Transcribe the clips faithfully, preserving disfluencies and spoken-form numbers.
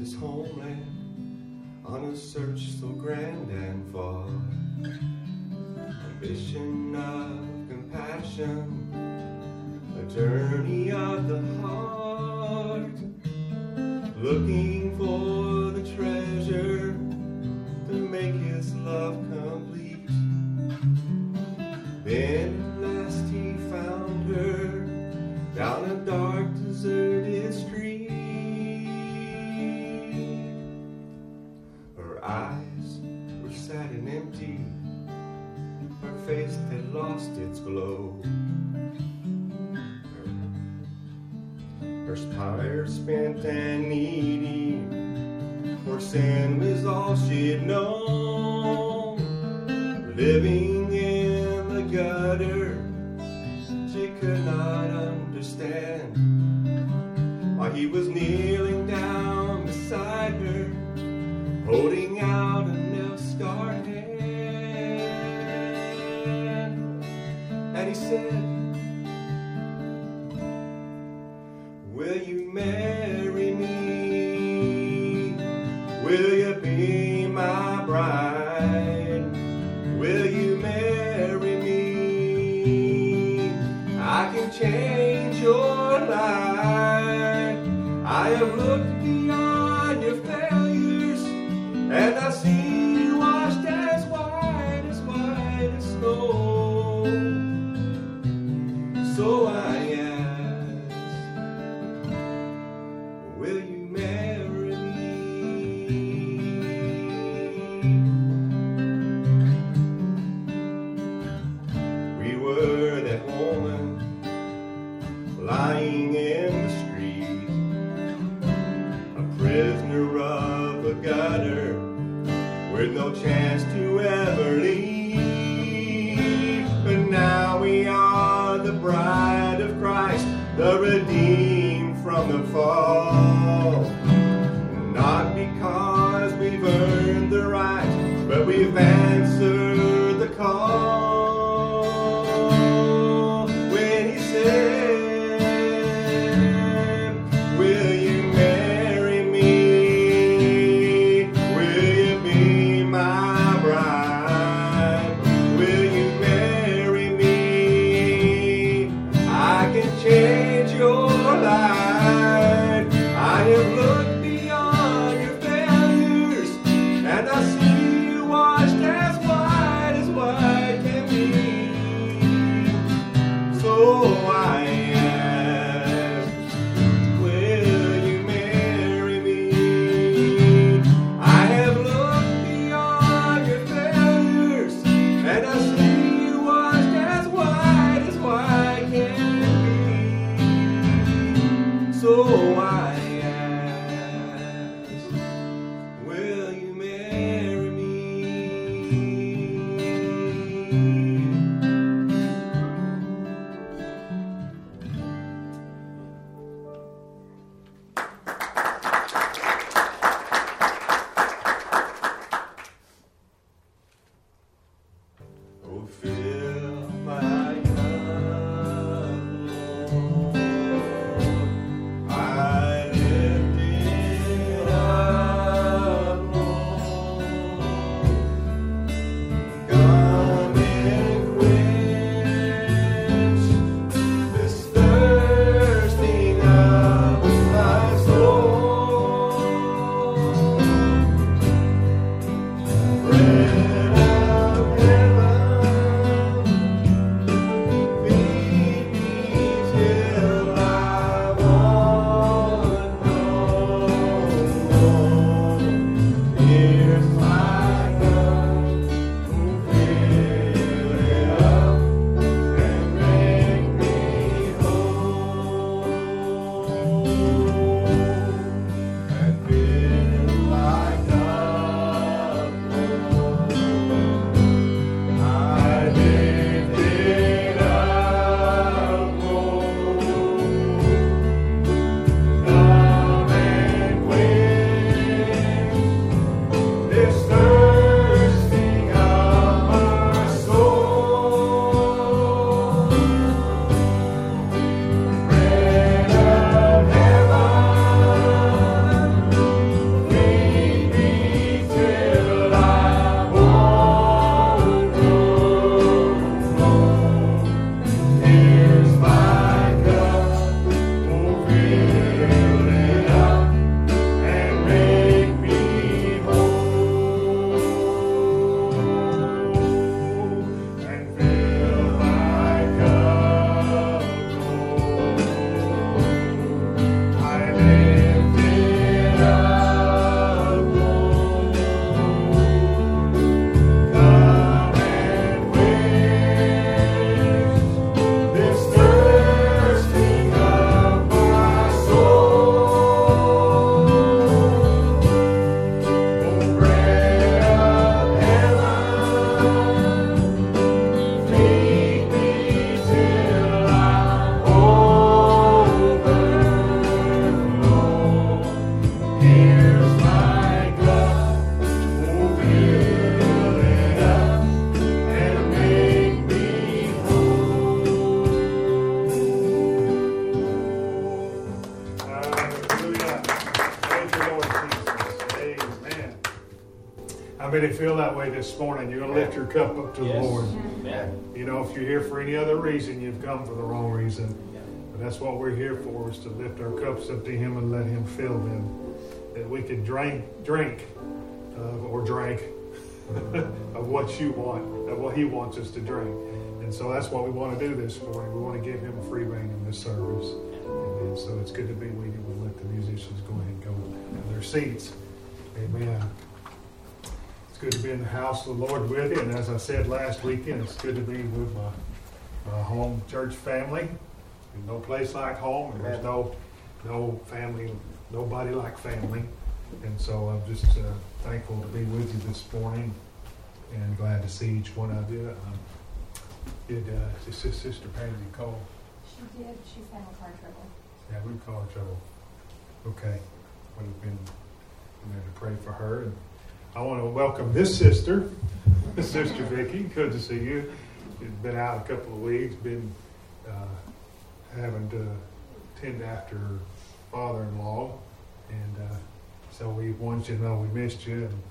this homeland on a search so grand and far. Ambition of compassion, a journey of the heart, looking for the treasure to make his love complete. Then at last he found her down a dark deserted street. Her eyes were sad and empty, her face had lost its glow. Her spirit spent and needy, for sin was all she'd known. Living in the gutter, she could not understand why he was kneeling down beside her, holding out a nail-scarred hand. And he said, will you marry me? Will you be my bride? Will you marry me? I can change your life. I have looked beyond your failures, and I see you washed as white as white as snow. So I ask, will you marry me? We were that woman lying in the street, a prisoner of a gutter with no chance to ever leave. But now we are the bride of Christ, the redeemed from the fall. Not because we've earned the right, but we've answered the call. When he said, will you marry me? Will you be my bride? Will you marry me? I can change your life. I have looked beyond your failures, and I see you washed as white as white can be. So I ask, will you marry me? I have looked beyond your failures, and I see you washed as white as white can be. So I ask, will you marry me? Oh, fill my cup, Lord. I lift it up, Lord. Come and quench this thirsting of my soul. Bread of heaven, feel that way this morning, you're going to lift your cup up to Yes. the Lord. Amen. You know, if you're here for any other reason, you've come for the wrong reason. But that's what we're here for, is to lift our cups up to Him and let Him fill them. That we can drink, drink, uh, or drink of what you want, of what He wants us to drink. And so that's what we want to do this morning. We want to give Him a free rein in this service. Amen. So it's good to be with you. We'll let the musicians go ahead and go to their seats. Amen. It's good to be in the house of the Lord with you. And as I said last weekend, it's good to be with my, my home church family. There's no place like home, and there's no no family, nobody like family. And so I'm just uh, thankful to be with you this morning, and glad to see each one of you. Um, did uh, is this Sister Pansy call? She did. She's having car trouble. Yeah, we car trouble. Okay, would have been there to pray for her. And I want to welcome this sister, Sister Vicki. Good to see you. She's been out a couple of weeks, been uh, having to tend after her father-in-law, and uh, so we want you to know we missed you, and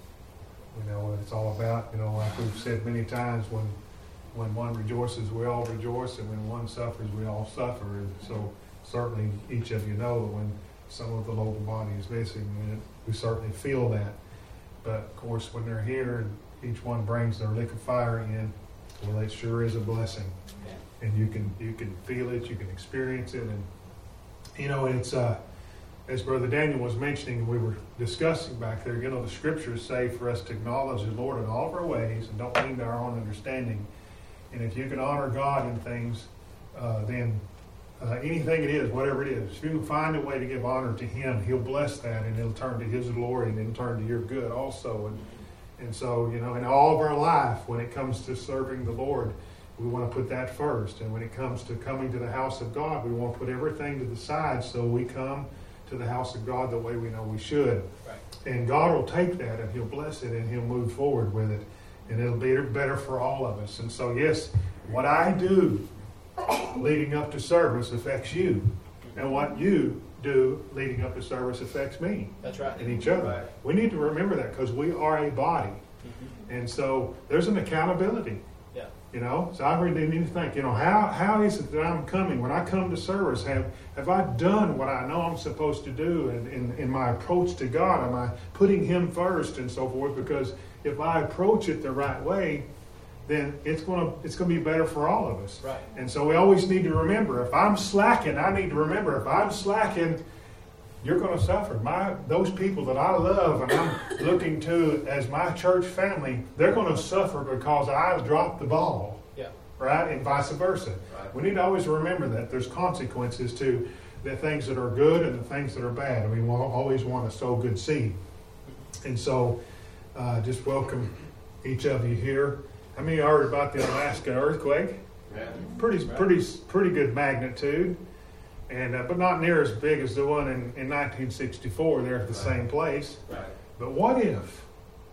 we know what it's all about. You know, like we've said many times, when when one rejoices, we all rejoice, and when one suffers, we all suffer. And so certainly each of you know that when some of the local body is missing, and we certainly feel that. But of course, when they're here and each one brings their lick of fire in, well, it sure is a blessing. And you can you can feel it, you can experience it, and you know it's uh, as Brother Daniel was mentioning, we were discussing back there. You know, the Scriptures say for us to acknowledge the Lord in all of our ways and don't lean to our own understanding. And if you can honor God in things, uh, then uh, anything it is, whatever it is, if you can find a way to give honor to Him, He'll bless that, and it'll turn to His glory, and it'll turn to your good also. And and so you know, in all of our life, when it comes to serving the Lord, we want to put that first. And when it comes to coming to the house of God, we want to put everything to the side so we come to the house of God the way we know we should. Right. And God will take that and He'll bless it and He'll move forward with it. And it'll be better for all of us. And so, yes, what I do leading up to service affects you. And what you do leading up to service affects me. That's right. And each other. Right. We need to remember that because we are a body. Mm-hmm. And so there's an accountability. You know, so I really need to think, you know, how how is it that I'm coming? When I come to service, have have I done what I know I'm supposed to do in, in, in my approach to God? Am I putting Him first and so forth? Because if I approach it the right way, then it's gonna it's gonna be better for all of us. Right. And so we always need to remember, if I'm slacking, I need to remember, if I'm slacking, you're going to suffer. My those people that I love and I'm looking to as my church family, they're going to suffer because I dropped the ball. Yeah. Right? And vice versa. Right. We need to always remember that there's consequences to the things that are good and the things that are bad. And we always want to sow good seed. And so, uh, just welcome each of you here. How many heard about the Alaska earthquake? Yeah. Pretty, right. pretty, pretty good magnitude. And uh, but not near as big as the one in, in nineteen sixty-four there at the right. same place. Right. But what if,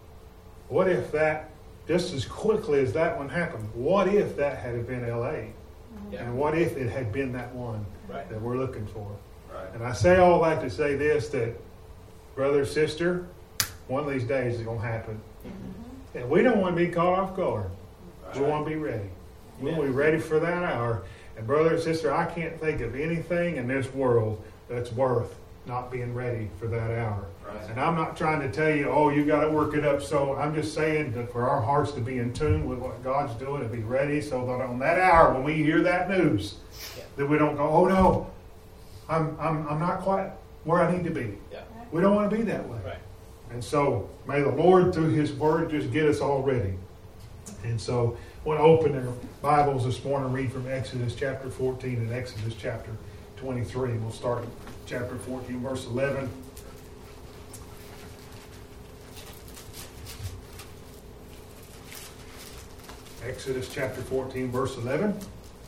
what if that, just as quickly as that one happened, what if that had been L A? Yeah. And what if it had been that one right. that we're looking for? Right. And I say all that to say this, that brother, sister, one of these days is going to happen. Mm-hmm. And we don't want to be caught off guard. Right. We want to be ready. We want to be ready for that hour. And brother and sister, I can't think of anything in this world that's worth not being ready for that hour. Right. And I'm not trying to tell you, oh, you got to work it up. So I'm just saying that for our hearts to be in tune with what God's doing and be ready so that on that hour when we hear that news, yeah. that we don't go, oh no, I'm I'm I'm not quite where I need to be. Yeah. We don't want to be that way. Right. And so may the Lord through His Word just get us all ready. And so I want to open our Bibles this morning and read from Exodus chapter fourteen and Exodus chapter twenty-three. We'll start at chapter fourteen, verse eleven. Exodus chapter fourteen, verse eleven.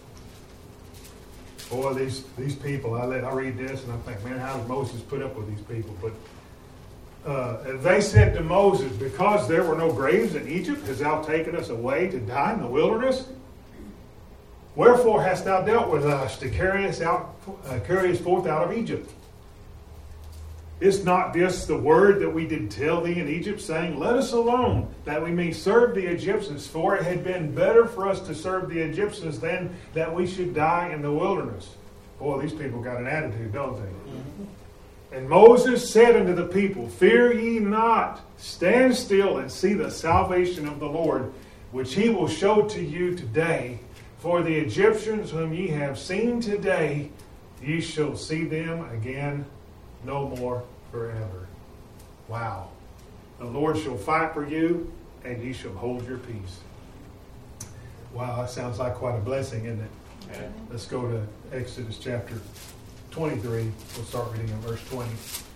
Boy, these these people, I let I read this and I think, man, how does Moses put up with these people? But Uh, they said to Moses, because there were no graves in Egypt, hast thou taken us away to die in the wilderness? Wherefore hast thou dealt with us to carry us out, uh, carry us forth out of Egypt? Is not this the word that we did tell thee in Egypt, saying, Let us alone, that we may serve the Egyptians? For it had been better for us to serve the Egyptians than that we should die in the wilderness. Boy, these people got an attitude, don't they? Mm-hmm. And Moses said unto the people, Fear ye not, stand still and see the salvation of the Lord, which he will show to you today. For the Egyptians whom ye have seen today, ye shall see them again no more forever. Wow. The Lord shall fight for you, and ye shall hold your peace. Wow, that sounds like quite a blessing, isn't it? Yeah. Let's go to Exodus chapter twenty-three. We'll start reading in verse twenty.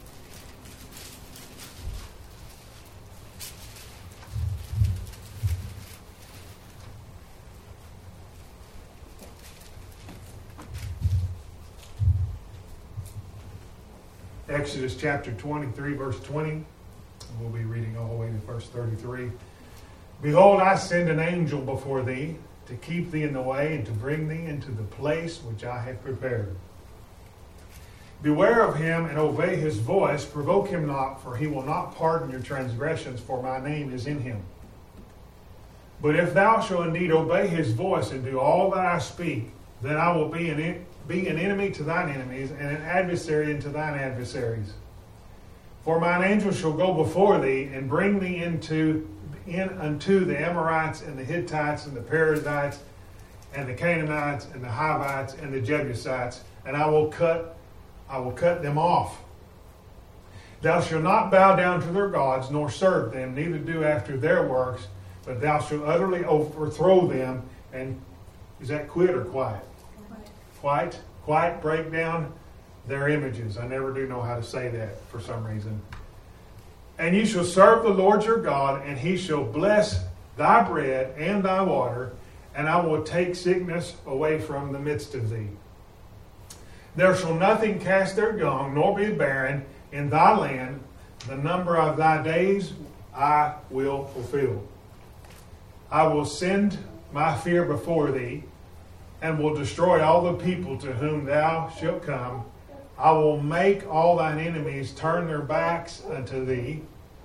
Exodus chapter twenty-three, verse twenty. We'll be reading all the way to verse thirty-three. Behold, I send an angel before thee to keep thee in the way and to bring thee into the place which I have prepared. Beware of him and obey his voice. Provoke him not, for he will not pardon your transgressions, for my name is in him. But if thou shalt indeed obey his voice and do all that I speak, then I will be an, be an enemy to thine enemies and an adversary unto thine adversaries. For mine angel shall go before thee and bring thee into in unto the Amorites and the Hittites and the Perizzites and the Canaanites and the Hivites and the Jebusites, and I will cut I will cut them off. Thou shalt not bow down to their gods, nor serve them, neither do after their works, but thou shalt utterly overthrow them. And is that quit or quiet? Quiet. Quiet, break down their images. I never do know how to say that for some reason. And ye shall serve the Lord your God, and he shall bless thy bread and thy water, and I will take sickness away from the midst of thee. There shall nothing cast their young, nor be barren in thy land. The number of thy days I will fulfill. I will send my fear before thee, and will destroy all the people to whom thou shalt come. I will make all thine enemies turn their backs unto thee.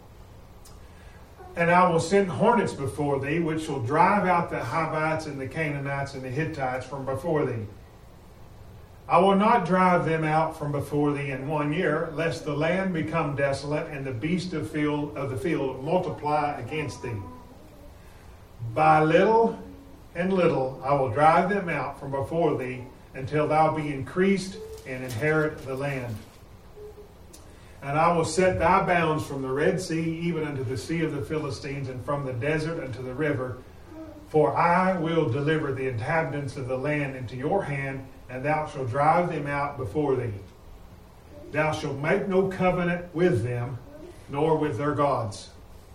And I will send hornets before thee, which shall drive out the Hivites and the Canaanites and the Hittites from before thee. I will not drive them out from before thee in one year, lest the land become desolate and the beasts of, field, of the field multiply against thee. By little and little I will drive them out from before thee, until thou be increased and inherit the land. And I will set thy bounds from the Red Sea even unto the sea of the Philistines, and from the desert unto the river. For I will deliver the inhabitants of the land into your hand, and thou shalt drive them out before thee. Thou shalt make no covenant with them, nor with their gods.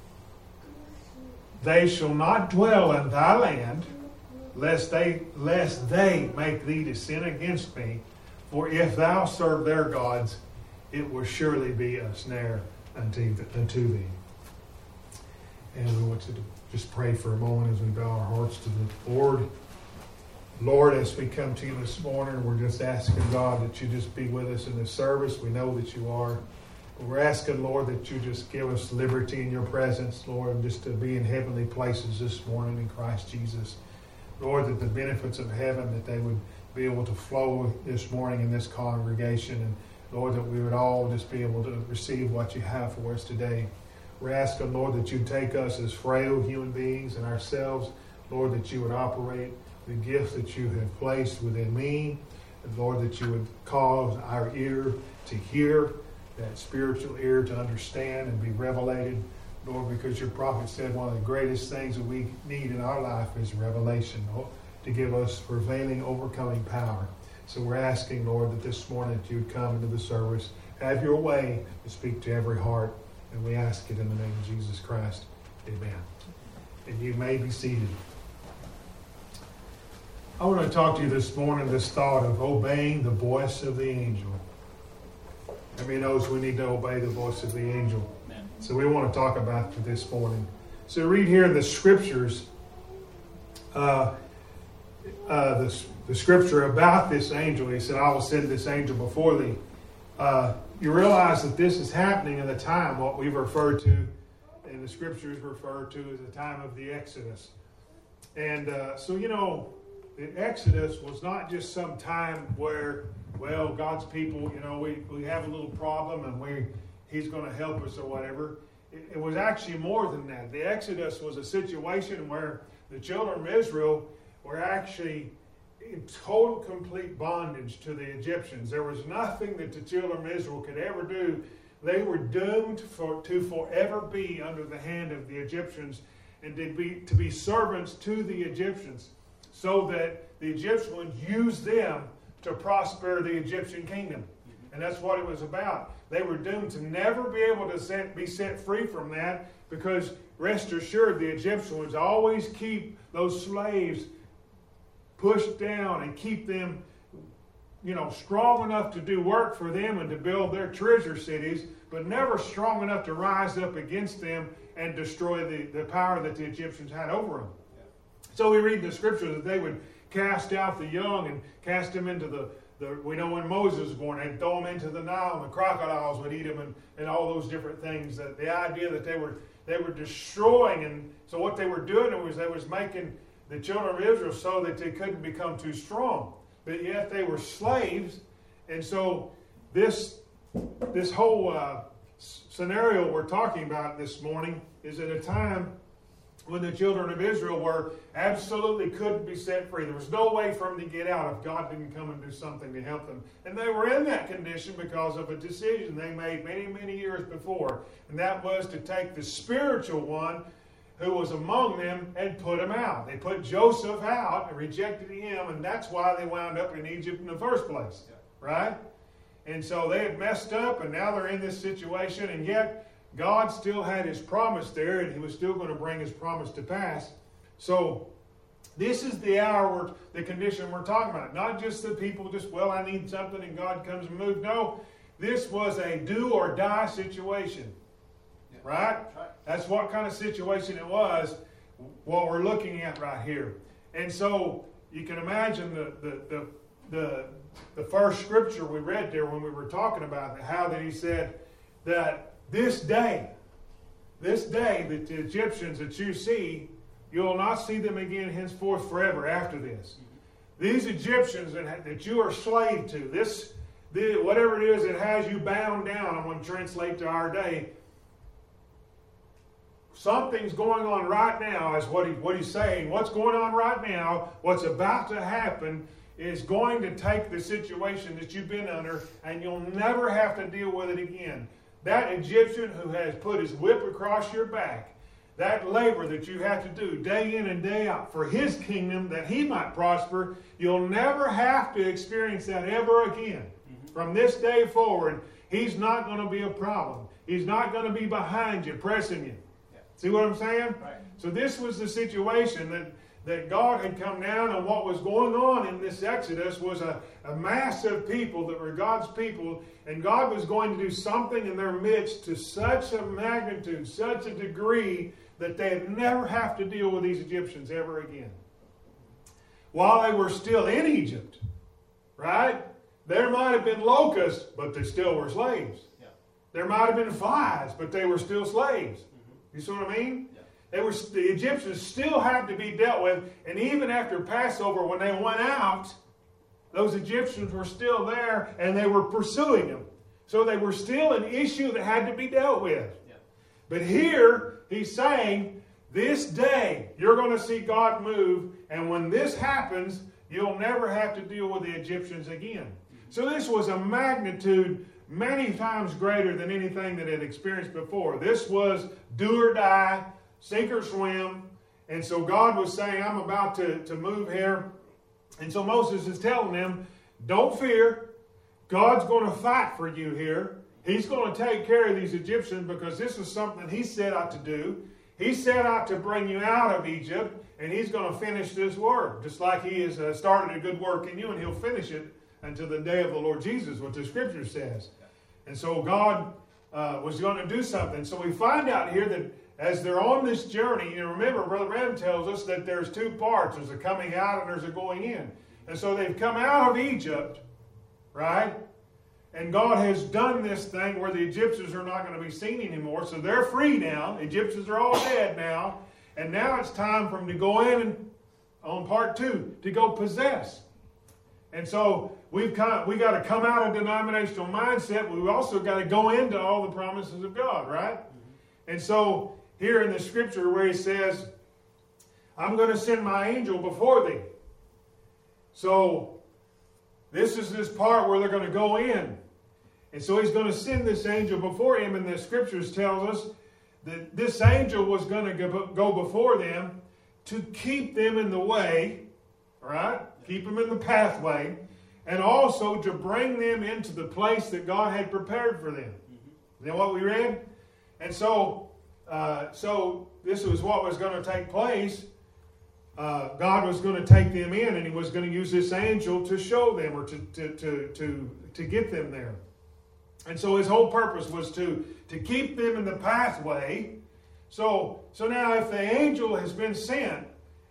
They shall not dwell in thy land, lest they lest they make thee to sin against me. For if thou serve their gods, it will surely be a snare unto, unto thee. And we want to just pray for a moment as we bow our hearts to the Lord. Lord, as we come to you this morning, we're just asking, God, that you just be with us in this service. We know that you are. But we're asking, Lord, that you just give us liberty in your presence, Lord, and just to be in heavenly places this morning in Christ Jesus. Lord, that the benefits of heaven, that they would be able to flow this morning in this congregation. And Lord, that we would all just be able to receive what you have for us today. We're asking, Lord, that you take us as frail human beings and ourselves, Lord, that you would operate the gifts that you have placed within me. And Lord, that you would cause our ear to hear, that spiritual ear to understand and be revelated. Lord, because your prophet said one of the greatest things that we need in our life is revelation, Lord, to give us prevailing, overcoming power. So we're asking, Lord, that this morning that you would come into the service, have your way to speak to every heart. And we ask it in the name of Jesus Christ. Amen. And you may be seated. I want to talk to you this morning, this thought of obeying the voice of the angel. Everybody knows we need to obey the voice of the angel. Amen. So we want to talk about it this morning. So read here in the scriptures, uh, uh, the, the scripture about this angel. He said, I will send this angel before thee. uh, you realize that this is happening in the time, what we've referred to in the scriptures referred to as the time of the Exodus. And uh, so, you know, the Exodus was not just some time where, well, God's people, you know, we, we have a little problem and we He's going to help us or whatever. It, it was actually more than that. The Exodus was a situation where the children of Israel were actually in total, complete bondage to the Egyptians. There was nothing that the children of Israel could ever do. They were doomed for, to forever be under the hand of the Egyptians and to be, to be servants to the Egyptians, so that the Egyptians would use them to prosper the Egyptian kingdom. And that's what it was about. They were doomed to never be able to set, be set free from that, because rest assured the Egyptians would always keep those slaves pushed down and keep them, you know, strong enough to do work for them and to build their treasure cities, but never strong enough to rise up against them and destroy the, the power that the Egyptians had over them. Yeah. So we read in the scriptures that they would cast out the young and cast them into the, the we know when Moses was born, they'd throw them into the Nile and the crocodiles would eat them and, and all those different things. That the idea that they were they were destroying, and so what they were doing was they was making the children of Israel so that they couldn't become too strong. But yet they were slaves, and so this this whole uh, scenario we're talking about this morning is at a time when the children of Israel were absolutely couldn't be set free. There was no way for them to get out if God didn't come and do something to help them. And they were in that condition because of a decision they made many, many years before, and that was to take the spiritual one who was among them and put him out. They put Joseph out and rejected him, and that's why they wound up in Egypt in the first place, right? And so they had messed up, and now they're in this situation, and yet God still had His promise there, and He was still going to bring His promise to pass. So this is the hour, we're, the condition we're talking about. Not just that people just, well, I need something, and God comes and moves. No, this was a do or die situation, yeah. Right? Right? That's what kind of situation it was, what we're looking at right here. And so you can imagine the the the the, the first scripture we read there when we were talking about it, how that He said that this day, this day that the Egyptians that you see, you will not see them again henceforth forever after this. These Egyptians that, that you are slave to, this the, whatever it is that has you bound down, I'm going to translate to our day, something's going on right now is what, he, what he's saying. What's going on right now, what's about to happen, is going to take the situation that you've been under, and you'll never have to deal with it again. That Egyptian who has put his whip across your back, that labor that you have to do day in and day out for his kingdom that he might prosper, you'll never have to experience that ever again. Mm-hmm. From this day forward, he's not going to be a problem. He's not going to be behind you, pressing you. Yeah. See what I'm saying? Right. So this was the situation that that God had come down, and what was going on in this Exodus was a, a mass of people that were God's people, and God was going to do something in their midst to such a magnitude, such a degree, that they'd never have to deal with these Egyptians ever again. While they were still in Egypt, right? There might have been locusts, but they still were slaves. Yeah. There might have been flies, but they were still slaves. Mm-hmm. You see what I mean? They were, the Egyptians still had to be dealt with, and even after Passover, when they went out, those Egyptians were still there, and they were pursuing them. So they were still an issue that had to be dealt with. Yeah. But here, he's saying, this day, you're going to see God move, and when this happens, you'll never have to deal with the Egyptians again. So this was a magnitude many times greater than anything that it had experienced before. This was do or die, sink or swim. And so God was saying, I'm about to, to move here. And so Moses is telling them, don't fear. God's going to fight for you here. He's going to take care of these Egyptians, because this is something He set out to do. He set out to bring you out of Egypt, and He's going to finish this work. Just like He has uh, started a good work in you, and He'll finish it until the day of the Lord Jesus, what the Scripture says. And so God uh, was going to do something. So we find out here that as they're on this journey, and remember, Brother Branham tells us that there's two parts. There's a coming out and there's a going in. And so they've come out of Egypt, right? And God has done this thing where the Egyptians are not going to be seen anymore. So they're free now. The Egyptians are all dead now. And now it's time for them to go in and, on part two, to go possess. And so we've kind of, we got to come out of denominational mindset, but we've also got to go into all the promises of God, right? Mm-hmm. And so here in the scripture where he says, I'm going to send my angel before thee. So this is this part where they're going to go in. And so he's going to send this angel before him, and the scriptures tells us that this angel was going to go before them to keep them in the way, right? Keep them in the pathway, and also to bring them into the place that God had prepared for them. Mm-hmm. Is that what we read? And so, uh, so this was what was going to take place. Uh, God was going to take them in, and he was going to use this angel to show them, or to, to, to, to, to get them there. And so his whole purpose was to, to keep them in the pathway. So, so now if the angel has been sent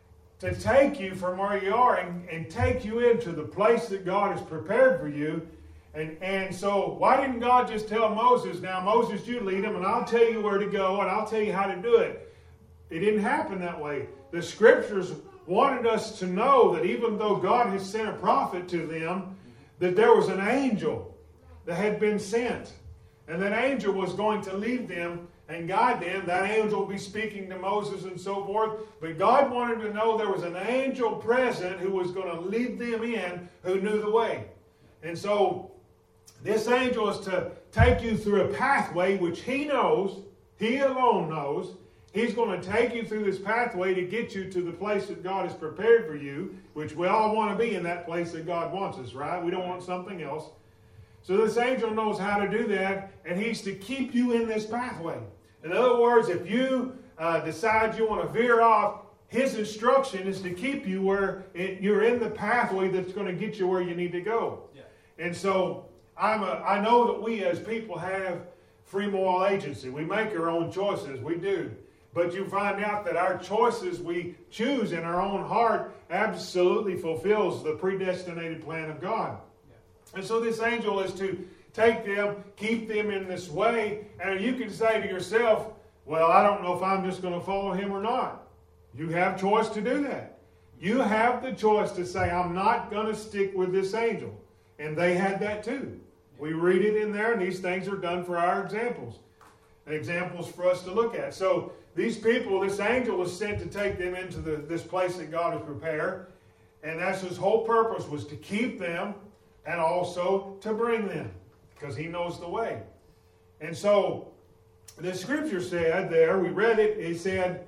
to take you from where you are and, and take you into the place that God has prepared for you, and, and so why didn't God just tell Moses, now Moses, you lead them, and I'll tell you where to go, and I'll tell you how to do it? It didn't happen that way. The scriptures wanted us to know that even though God had sent a prophet to them, that there was an angel that had been sent. And that angel was going to lead them and guide them. That angel will be speaking to Moses and so forth. But God wanted to know there was an angel present who was going to lead them in, who knew the way. And so this angel is to take you through a pathway which he knows, he alone knows. He's going to take you through this pathway to get you to the place that God has prepared for you, which we all want to be in that place that God wants us, right? We don't want something else. So this angel knows how to do that, and he's to keep you in this pathway. In other words, if you uh, decide you want to veer off, his instruction is to keep you where it, you're in the pathway that's going to get you where you need to go. Yeah. And so I'm a, I know that we as people have free moral agency. We make our own choices. We do. But you find out that our choices we choose in our own heart absolutely fulfills the predestinated plan of God. And so this angel is to take them, keep them in this way. And you can say to yourself, well, I don't know if I'm just going to follow him or not. You have choice to do that. You have the choice to say, I'm not going to stick with this angel. And they had that too. We read it in there, and these things are done for our examples. Examples for us to look at. So these people, this angel was sent to take them into the, this place that God has prepared. And that's his whole purpose, was to keep them and also to bring them, because he knows the way. And so the scripture said there, we read it, it said,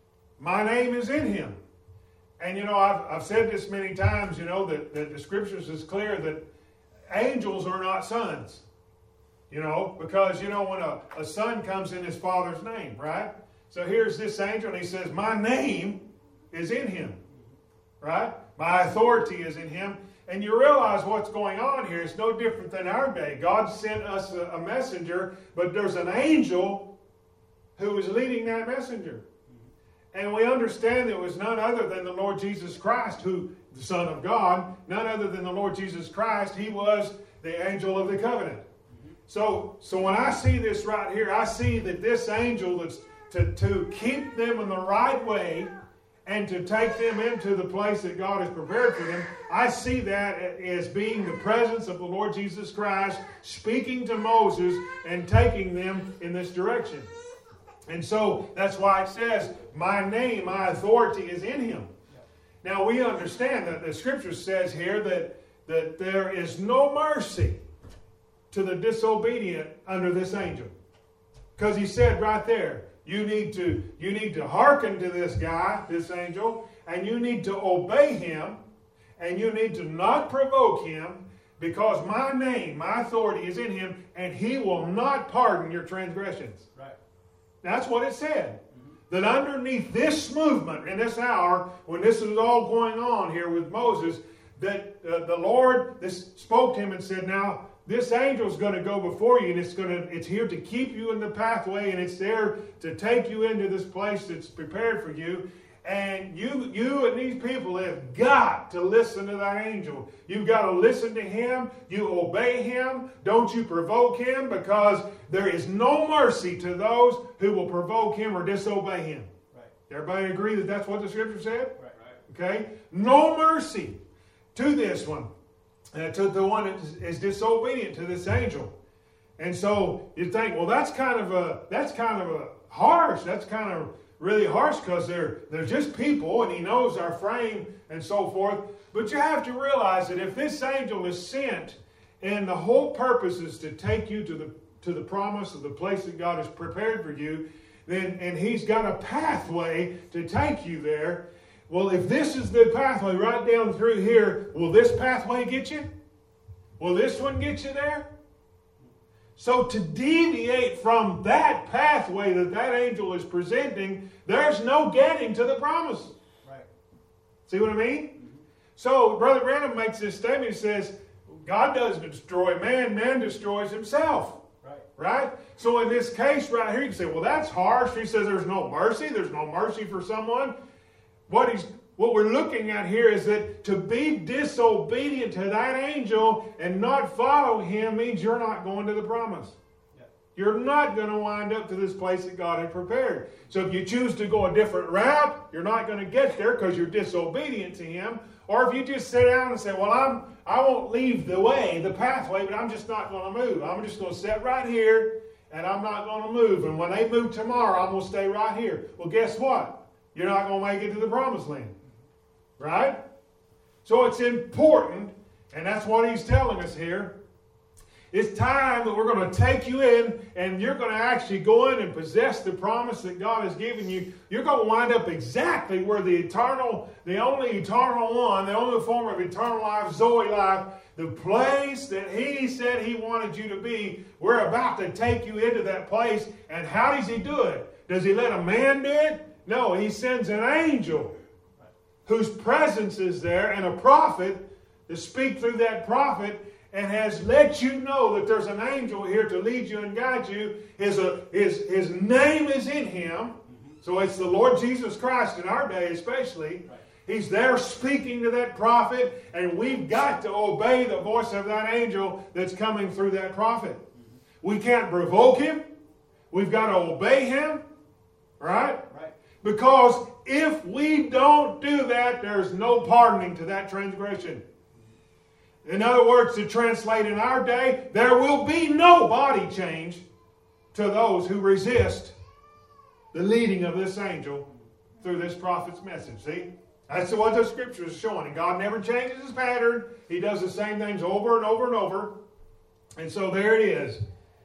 my name is in him. And you know, I've, I've said this many times, you know, that, that the scriptures is clear that angels are not sons. You know, because, you know, when a, a son comes in his father's name, right? So here's this angel, and he says, my name is in him, right? My authority is in him. And you realize what's going on here. It's no different than our day. God sent us a, a messenger, but there's an angel who is leading that messenger. And we understand that it was none other than the Lord Jesus Christ, who, the Son of God, none other than the Lord Jesus Christ. He was the angel of the covenant. So, so when I see this right here, I see that this angel that's to, to keep them in the right way and to take them into the place that God has prepared for them, I see that as being the presence of the Lord Jesus Christ speaking to Moses and taking them in this direction. And so that's why it says, my name, my authority is in him. Now we understand that the scripture says here that, that there is no mercy to the disobedient under this angel. Because he said right there, You need to, you need to hearken to this guy, this angel, and you need to obey him, and you need to not provoke him, because my name, my authority is in him, and he will not pardon your transgressions. Right. That's what it said. Mm-hmm. That underneath this movement, in this hour, when this is all going on here with Moses, that uh, the Lord this spoke to him and said, now, this angel is going to go before you, and it's going to it's here to keep you in the pathway, and it's there to take you into this place that's prepared for you. And you, you and these people have got to listen to that angel. You've got to listen to him. You obey him. Don't you provoke him, because there is no mercy to those who will provoke him or disobey him. Right. Everybody agree that that's what the Scripture said? Right. Right. Okay? No mercy to this one, uh, to the one that is, is disobedient to this angel. And so you think, well, that's kind of a that's kind of a harsh. That's kind of really harsh, because they're they're just people, and he knows our frame and so forth. But you have to realize that if this angel is sent, and the whole purpose is to take you to the to the promise of the place that God has prepared for you, then and he's got a pathway to take you there. Well, if this is the pathway right down through here, will this pathway get you? Will this one get you there? So to deviate from that pathway that that angel is presenting, there's no getting to the promise. Right. See what I mean? Mm-hmm. So Brother Branham makes this statement. He says, God doesn't destroy man, man destroys himself. Right. Right? So in this case right here, you can say, well, that's harsh. He says there's no mercy. There's no mercy for someone. What he's What we're looking at here is that to be disobedient to that angel and not follow him means you're not going to the promise. Yeah. You're not going to wind up to this place that God had prepared. So if you choose to go a different route, you're not going to get there because you're disobedient to him. Or if you just sit down and say, well, I'm, I won't leave the way, the pathway, but I'm just not going to move. I'm just going to sit right here and I'm not going to move. And when they move tomorrow, I'm going to stay right here. Well, guess what? You're not going to make it to the promised land. Right? So it's important, and that's what he's telling us here. It's time that we're going to take you in, and you're going to actually go in and possess the promise that God has given you. You're going to wind up exactly where the eternal, the only eternal one, the only form of eternal life, Zoe life, the place that he said he wanted you to be. We're about to take you into that place. And how does he do it? Does he let a man do it? No, he sends an angel whose presence is there, and a prophet to speak through that prophet, and has let you know that there's an angel here to lead you and guide you. His, uh, his, his name is in him. So it's the Lord Jesus Christ in our day especially. He's there speaking to that prophet, and we've got to obey the voice of that angel that's coming through that prophet. We can't provoke him. We've got to obey him. Right? Right. Because if we don't do that, there's no pardoning to that transgression. In other words, to translate in our day, there will be no body change to those who resist the leading of this angel through this prophet's message. See? That's what the Scripture is showing. And God never changes his pattern. He does the same things over and over and over. And so there it is.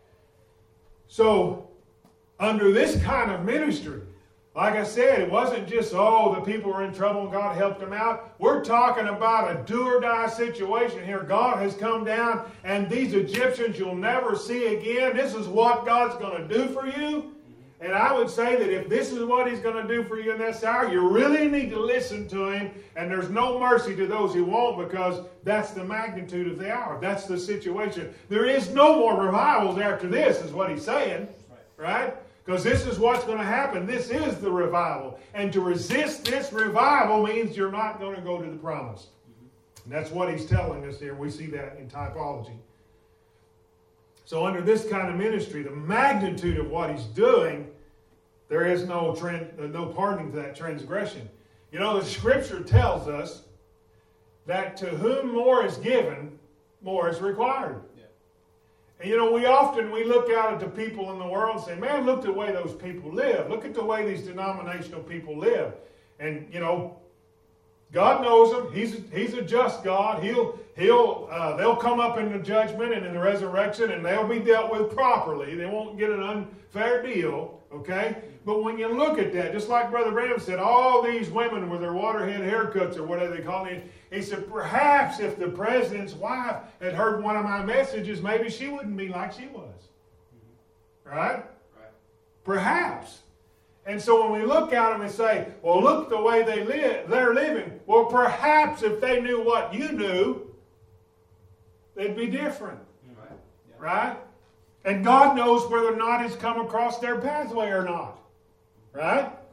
So, under this kind of ministry, like I said, it wasn't just, oh, the people were in trouble and God helped them out. We're talking about a do-or-die situation here. God has come down, and these Egyptians you'll never see again. This is what God's going to do for you. And I would say that if this is what he's going to do for you in this hour, you really need to listen to him. And there's no mercy to those who won't, because that's the magnitude of the hour. That's the situation. There is no more revivals after this, is what he's saying. Right? Because this is what's going to happen. This is the revival. And to resist this revival means you're not going to go to the promise. And that's what he's telling us here. We see that in typology. So under this kind of ministry, the magnitude of what he's doing, there is no trend, no pardoning to that transgression. You know, the Scripture tells us that to whom more is given, more is required. And you know, we often, we look out at the people in the world and say, man, look at the way those people live. Look at the way these denominational people live. And, you know, God knows them. He's, he's a just God. He'll, he'll, uh, they'll come up in the judgment and in the resurrection, and they'll be dealt with properly. They won't get an unfair deal, okay? But when you look at that, just like Brother Branham said, all these women with their waterhead haircuts or whatever they call it, he said, perhaps if the president's wife had heard one of my messages, maybe she wouldn't be like she was. Right? Right. Perhaps. And so when we look at them and say, well, look the way they live, they're living. Well, perhaps if they knew what you knew, they'd be different. Right? Yeah. Right? And God knows whether or not it's come across their pathway or not. Right? Right.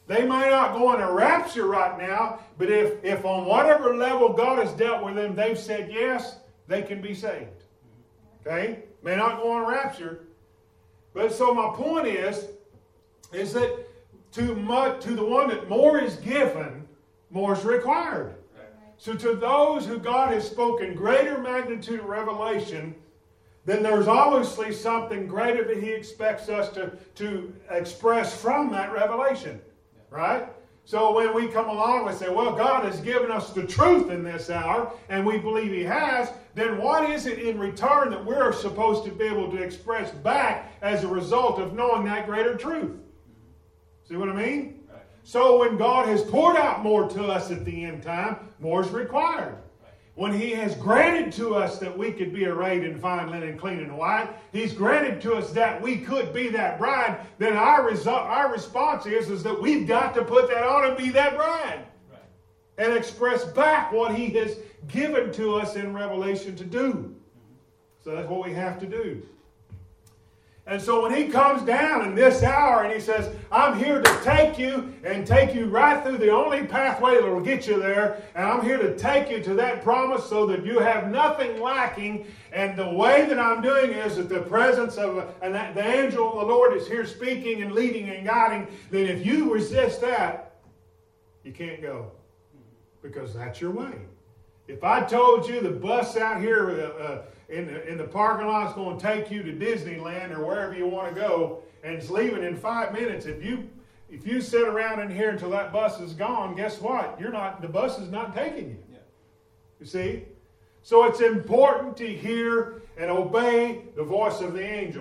They may not go in a rapture right now, but if, if on whatever level God has dealt with them, they've said yes, they can be saved. Okay? May not go on a rapture. But so my point is, is that to, much, to the one that more is given, more is required. So to those who God has spoken greater magnitude of revelation, then there's obviously something greater that He expects us to, to express from that revelation. Right? So when we come along and say, well, God has given us the truth in this hour, and we believe He has, then what is it in return that we're supposed to be able to express back as a result of knowing that greater truth? See what I mean? So when God has poured out more to us at the end time, more is required. When He has granted to us that we could be arrayed in fine linen, clean and white, He's granted to us that we could be that bride, then our result, our response is, is that we've got to put that on and be that bride. Right. And express back what He has given to us in Revelation to do. Mm-hmm. So that's what we have to do. And so when He comes down in this hour and He says, I'm here to take you and take you right through the only pathway that will get you there. And I'm here to take you to that promise so that you have nothing lacking. And the way that I'm doing is that the presence of a, and that the angel of the Lord is here speaking and leading and guiding. Then if you resist that, you can't go. Because that's your way. If I told you the bus out here uh, in, the, in the parking lot is going to take you to Disneyland or wherever you want to go, and it's leaving in five minutes, if you if you sit around in here until that bus is gone, guess what? You're not. The bus is not taking you. Yeah. You see? So it's important to hear and obey the voice of the angel.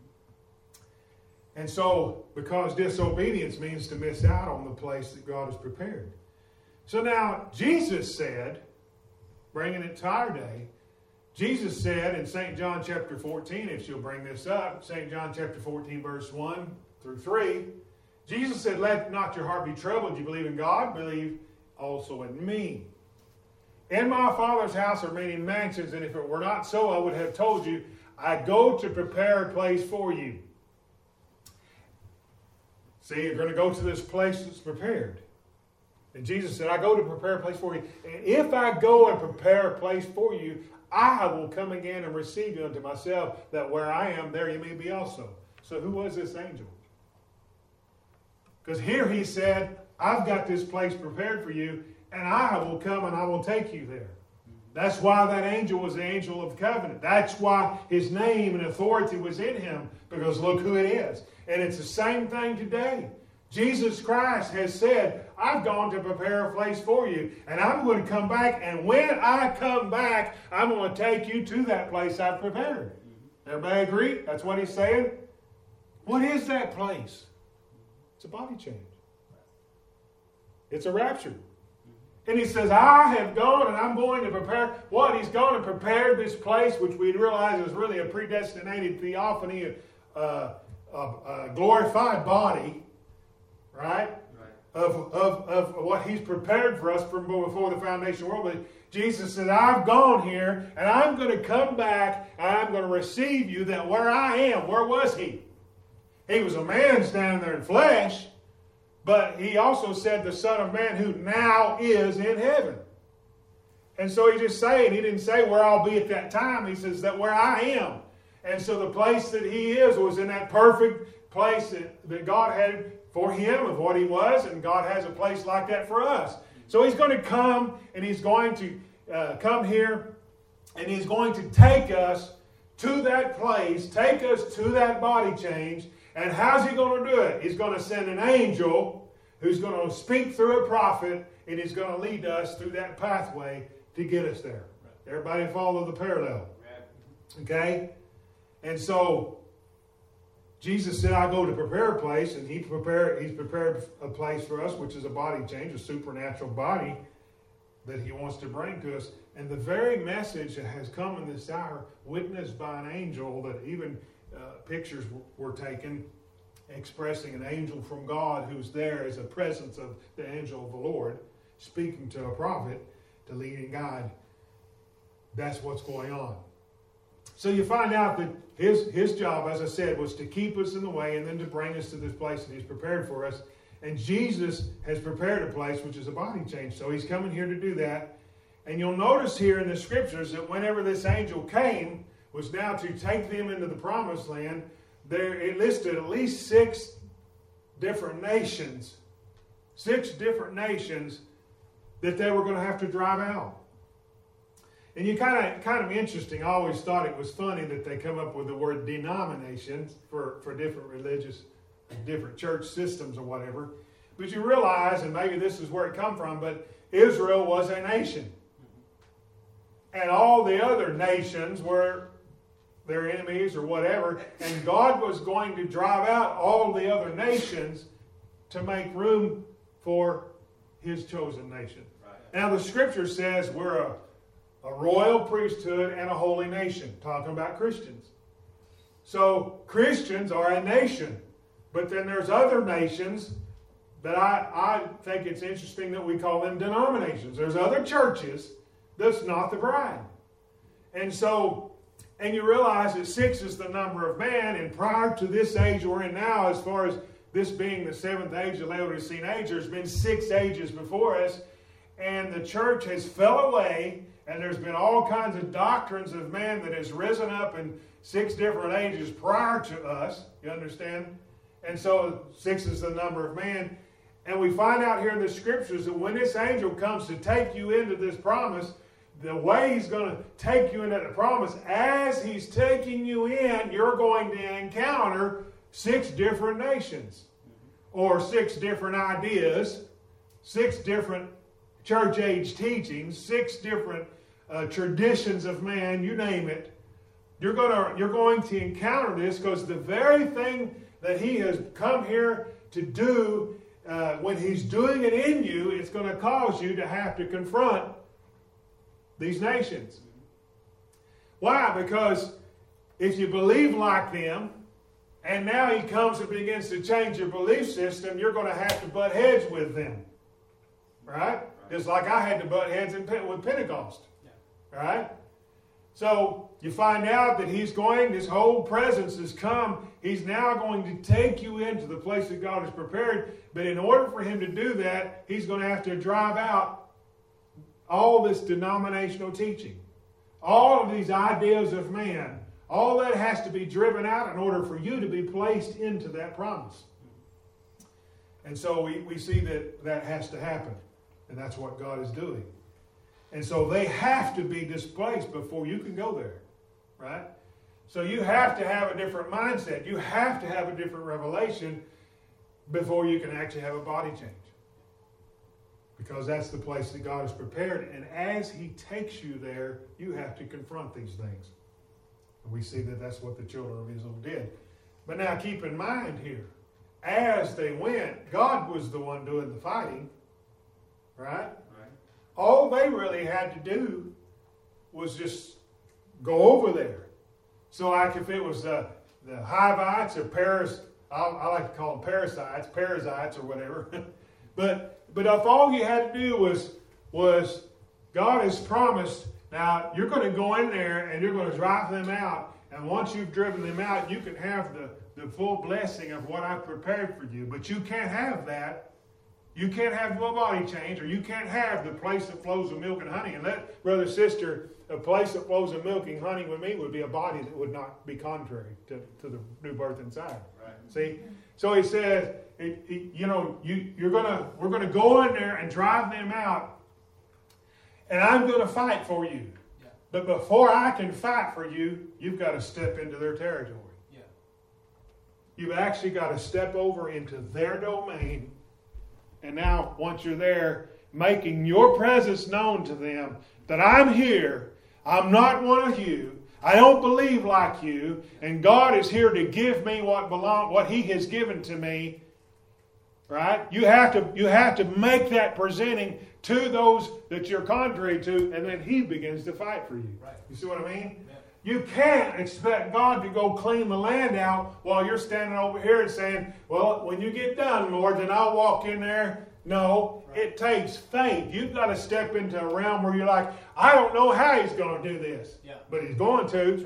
And so, because disobedience means to miss out on the place that God has prepared. So now, Jesus said, bringing it to our day, Jesus said in Saint John chapter fourteen, if she'll bring this up, Saint John chapter fourteen, verse one through three, Jesus said, let not your heart be troubled. You believe in God, believe also in me. In my Father's house are many mansions, and if it were not so, I would have told you, I go to prepare a place for you. See, you're going to go to this place that's prepared. And Jesus said, I go to prepare a place for you. And if I go and prepare a place for you, I will come again and receive you unto myself, that where I am, there you may be also. So who was this angel? Because here he said, I've got this place prepared for you, and I will come and I will take you there. That's why that angel was the angel of covenant. That's why his name and authority was in him, because look who it is. And it's the same thing today. Jesus Christ has said, I've gone to prepare a place for you, and I'm going to come back, and when I come back, I'm going to take you to that place I've prepared. Everybody agree? That's what he's saying? What is that place? It's a body change. It's a rapture. And he says, I have gone and I'm going to prepare. What? He's gone and prepared this place, which we realize is really a predestinated theophany, uh, a, a glorified body, right? Right. Of, of, of what he's prepared for us from before the foundation of the world. But Jesus said, I've gone here and I'm going to come back and I'm going to receive you, that where I am, where was he? He was a man standing there in flesh. But he also said the Son of Man who now is in heaven. And so he just saying, he didn't say where I'll be at that time. He says that where I am. And so the place that he is was in that perfect place that, that God had for him of what he was. And God has a place like that for us. So he's going to come and he's going to uh, come here and he's going to take us to that place, take us to that body change. And how's he going to do it? He's going to send an angel who's going to speak through a prophet, and he's going to lead us through that pathway to get us there. Right. Everybody follow the parallel. Right. Okay? And so, Jesus said, I go to prepare a place, and he prepare, he's prepared a place for us, which is a body change, a supernatural body that he wants to bring to us. And the very message that has come in this hour, witnessed by an angel, that even Uh, pictures w- were taken expressing an angel from God who's there as a presence of the angel of the Lord speaking to a prophet to lead and guide. That's what's going on. So you find out that his, his job, as I said, was to keep us in the way and then to bring us to this place that he's prepared for us. And Jesus has prepared a place, which is a body change. So he's coming here to do that. And you'll notice here in the scriptures that whenever this angel came, was now to take them into the promised land, there it listed at least six different nations. Six different nations that they were going to have to drive out. And you kind of, kind of interesting, I always thought it was funny that they come up with the word denominations for, for different religious, different church systems or whatever. But you realize, and maybe this is where it come from, but Israel was a nation. And all the other nations were their enemies or whatever. And God was going to drive out all the other nations to make room for his chosen nation. Right. Now the scripture says we're a, a royal priesthood and a holy nation, talking about Christians. So Christians are a nation, but then there's other nations that I, I think it's interesting that we call them denominations. There's other churches that's not the bride. And so, and you realize that six is the number of man, and prior to this age we're in now, as far as this being the seventh age, the Laodicean age, there's been six ages before us, and the church has fell away, and there's been all kinds of doctrines of man that has risen up in six different ages prior to us, you understand? And so six is the number of man. And we find out here in the scriptures that when this angel comes to take you into this promise, the way he's going to take you into the promise, as he's taking you in, you're going to encounter six different nations, or six different ideas, six different church age teachings, six different uh, traditions of man, you name it. You're going to, you're going to encounter this because the very thing that he has come here to do, uh, when he's doing it in you, it's going to cause you to have to confront these nations. Why? Because if you believe like them, and now he comes and begins to change your belief system, you're going to have to butt heads with them. Right? Just like I had to butt heads in, with Pentecost. Right? So you find out that he's going, this whole presence has come. He's now going to take you into the place that God has prepared. But in order for him to do that, he's going to have to drive out all this denominational teaching. All of these ideas of man. All that has to be driven out in order for you to be placed into that promise. And so we, we see that that has to happen. And that's what God is doing. And so they have to be displaced before you can go there. Right? So you have to have a different mindset. You have to have a different revelation before you can actually have a body change. Because that's the place that God has prepared. And as he takes you there, you have to confront these things. And we see that that's what the children of Israel did. But now keep in mind here, as they went, God was the one doing the fighting. Right? Right. All they really had to do was just go over there. So like if it was the, the Hivites or Paris, I, I like to call them parasites, parasites or whatever. but but if all you had to do was was God has promised, now you're going to go in there and you're going to drive them out. And once you've driven them out, you can have the, the full blessing of what I've prepared for you. But you can't have that. You can't have a body change, or you can't have the place that flows with milk and honey. And that, brother, sister, a place that flows with milk and honey with me would be a body that would not be contrary to, to the new birth inside. Right. See? So he says, it, it, you know, you, you're gonna, we're going to go in there and drive them out, and I'm going to fight for you. Yeah. But before I can fight for you, you've got to step into their territory. Yeah. You've actually got to step over into their domain. And now, once you're there, making your presence known to them, that I'm here, I'm not one of you, I don't believe like you, and God is here to give me what belong, what He has given to me. Right? You have to, you have to make that presenting to those that you're contrary to, and then He begins to fight for you. Right. You see what I mean? Yeah. You can't expect God to go clean the land out while you're standing over here and saying, well, when you get done, Lord, then I'll walk in there. No, right. It takes faith. You've got to step into a realm where you're like, I don't know how He's going to do this. Yeah. But He's going to. That's right.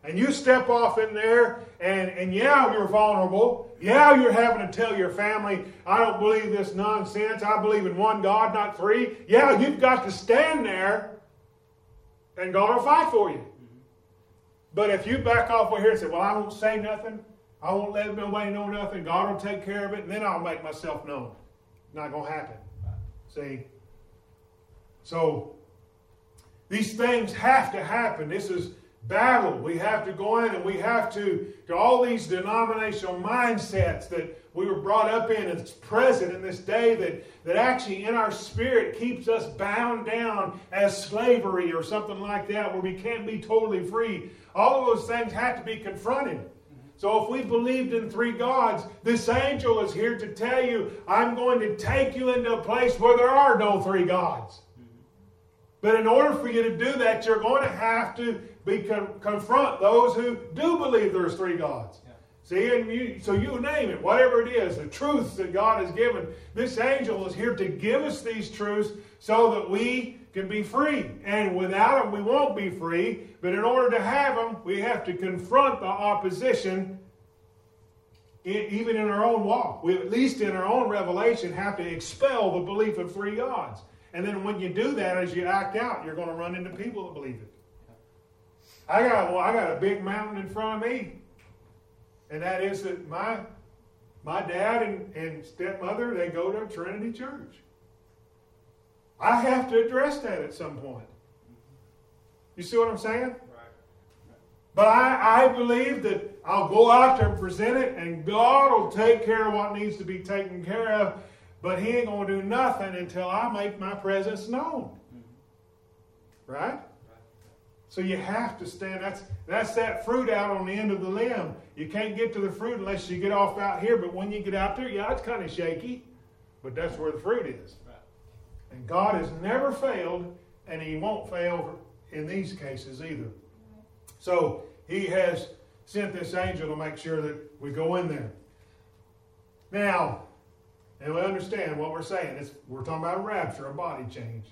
And you step off in there, and, and yeah, you're vulnerable. Yeah, you're having to tell your family, I don't believe this nonsense. I believe in one God, not three. Yeah, you've got to stand there, and God will fight for you. But if you back off over here and say, well, I won't say nothing, I won't let nobody know nothing, God will take care of it, and then I'll make myself known. Not going to happen. See? So, these things have to happen. This is battle. We have to go in and we have to, to all these denominational mindsets that we were brought up in, it's present in this day that, that actually in our spirit keeps us bound down as slavery or something like that where we can't be totally free. All of those things have to be confronted. So if we believed in three gods, this angel is here to tell you, I'm going to take you into a place where there are no three gods. But in order for you to do that, you're going to have to be con- confront those who do believe there's three gods. Yeah. See, and you, so you name it, whatever it is, the truths that God has given. This angel is here to give us these truths so that we can be free. And without them, we won't be free. But in order to have them, we have to confront the opposition, in, even in our own walk. We, at least in our own revelation, have to expel the belief of three gods. And then when you do that, as you act out, you're going to run into people that believe it. I got, well, I got a big mountain in front of me. And that is that my, my dad and, and stepmother, they go to Trinity Church. I have to address that at some point. You see what I'm saying? Right. But I, I believe that I'll go out there and present it, and God will take care of what needs to be taken care of. But He ain't going to do nothing until I make my presence known. Mm-hmm. Right? Right? So you have to stand. That's, that's that fruit out on the end of the limb. You can't get to the fruit unless you get off out here. But when you get out there, yeah, it's kind of shaky. But that's where the fruit is. Right. And God has never failed, and He won't fail in these cases either. Right. So He has sent this angel to make sure that we go in there. Now, and we understand what we're saying. It's, we're talking about a rapture, a body change,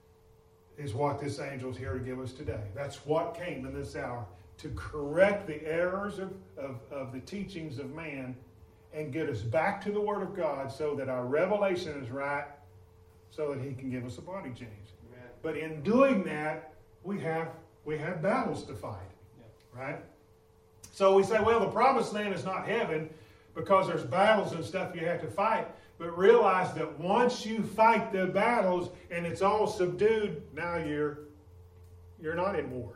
is what this angel is here to give us today. That's what came in this hour, to correct the errors of, of, of the teachings of man and get us back to the Word of God so that our revelation is right, so that He can give us a body change. Amen. But in doing that, we have, we have battles to fight, yeah. Right? So we say, well, the promised land is not heaven because there's battles and stuff you have to fight. But realize that once you fight the battles and it's all subdued, now you're you're not in war.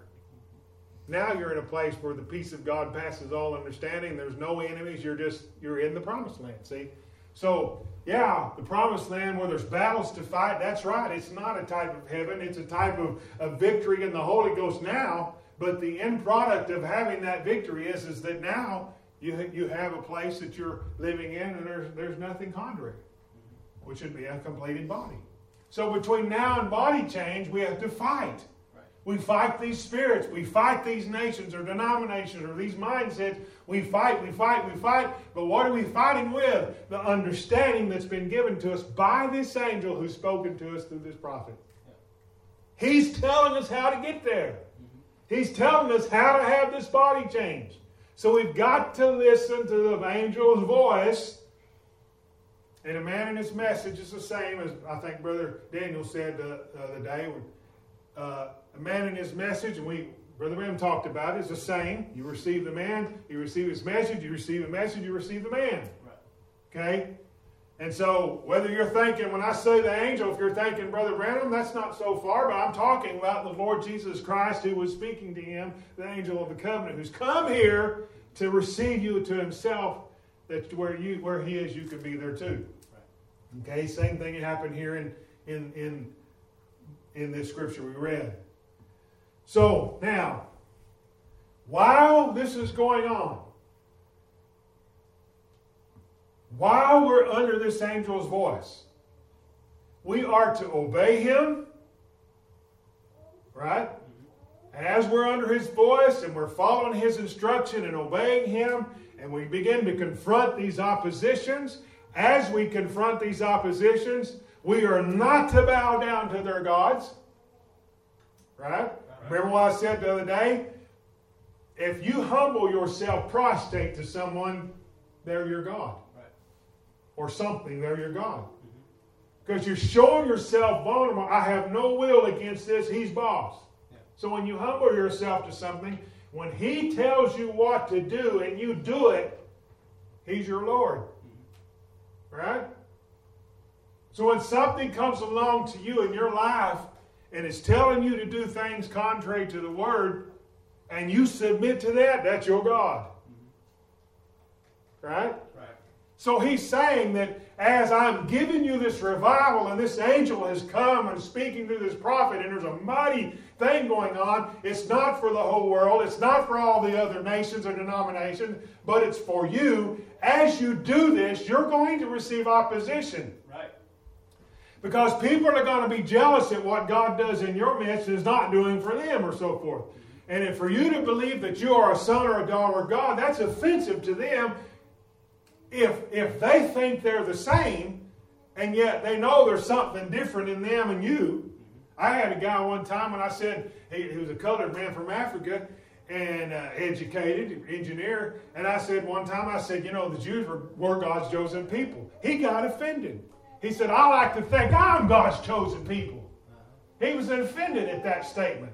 Now you're in a place where the peace of God passes all understanding. There's no enemies. You're just you're in the promised land. See, so yeah, the promised land where there's battles to fight. That's right. It's not a type of heaven. It's a type of, of victory in the Holy Ghost now. But the end product of having that victory is is that now. You, you have a place that you're living in and there's, there's nothing contrary, which would be a completed body. So between now and body change, we have to fight. Right. We fight these spirits. We fight these nations or denominations or these mindsets. We fight, we fight, we fight. But what are we fighting with? The understanding that's been given to us by this angel who's spoken to us through this prophet. Yeah. He's telling us how to get there. Mm-hmm. He's telling us how to have this body change. So we've got to listen to the angel's voice. And a man in his message is the same as I think Brother Daniel said the, the other day. Uh, a man in his message, and we, Brother Branham talked about it, is the same. You receive the man, you receive his message, you receive the message, you receive the man. Right. Okay? And so whether you're thinking, when I say the angel, if you're thinking Brother Branham, that's not so far, but I'm talking about the Lord Jesus Christ who was speaking to him, the angel of the covenant, who's come here to receive you to Himself, that where you where He is, you can be there too. Right. Okay, same thing happened here in, in, in, in this scripture we read. So now, while this is going on, while we're under this angel's voice, we are to obey him, right? As we're under his voice and we're following his instruction and obeying him, and we begin to confront these oppositions, as we confront these oppositions, we are not to bow down to their gods, right? Remember what I said the other day? if you humble yourself, prostrate to someone, they're your God. Right. Or something, they're your God. Because you're showing yourself vulnerable. I have no will against this. He's boss. Yeah. So when you humble yourself to something, when He tells you what to do and you do it, He's your Lord. Mm-hmm. Right? So when something comes along to you in your life and it's telling you to do things contrary to the Word, and you submit to that, that's your God. Mm-hmm. Right? So He's saying that as I'm giving you this revival and this angel has come and speaking through this prophet and there's a mighty thing going on, it's not for the whole world, it's not for all the other nations or denominations, but it's for you. As you do this, you're going to receive opposition. Right. Because people are going to be jealous at what God does in your midst and is not doing for them or so forth. And if for you to believe that you are a son or a daughter of God, that's offensive to them. If, if they think they're the same, and yet they know there's something different in them and you. I had a guy one time when I said, he, he was a colored man from Africa, and uh, educated, engineer, and I said one time, I said, you know, the Jews were, were God's chosen people. He got offended. He said, I like to think I'm God's chosen people. He was offended at that statement.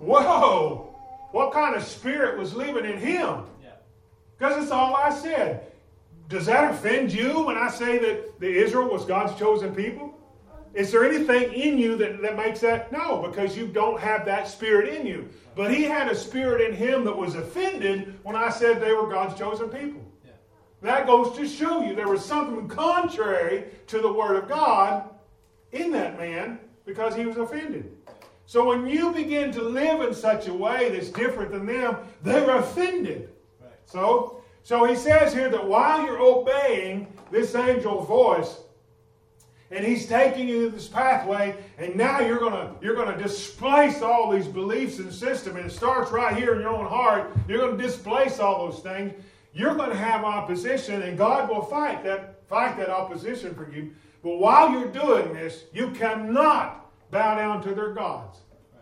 Whoa! What kind of spirit was living in him? Because that's all I said. Does that offend you when I say that the Israel was God's chosen people? Is there anything in you that, that makes that? No, because you don't have that spirit in you. But he had a spirit in him that was offended when I said they were God's chosen people. Yeah. That goes to show you there was something contrary to the Word of God in that man because he was offended. So when you begin to live in such a way that's different than them, they're offended. Right. So, so he says here that while you're obeying this angel's voice, and he's taking you to this pathway, and now you're gonna you're gonna displace all these beliefs and system, and it starts right here in your own heart. You're gonna displace all those things. You're gonna have opposition, and God will fight that fight that opposition for you. But while you're doing this, you cannot bow down to their gods.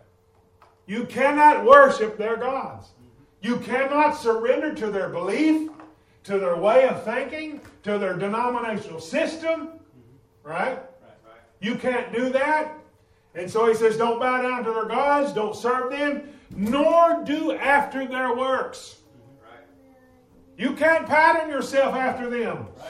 You cannot worship their gods. You cannot surrender to their belief, to their way of thinking, to their denominational system. Right? Right, right? You can't do that. And so he says, don't bow down to their gods, don't serve them, nor do after their works. Right. You can't pattern yourself after them. Right.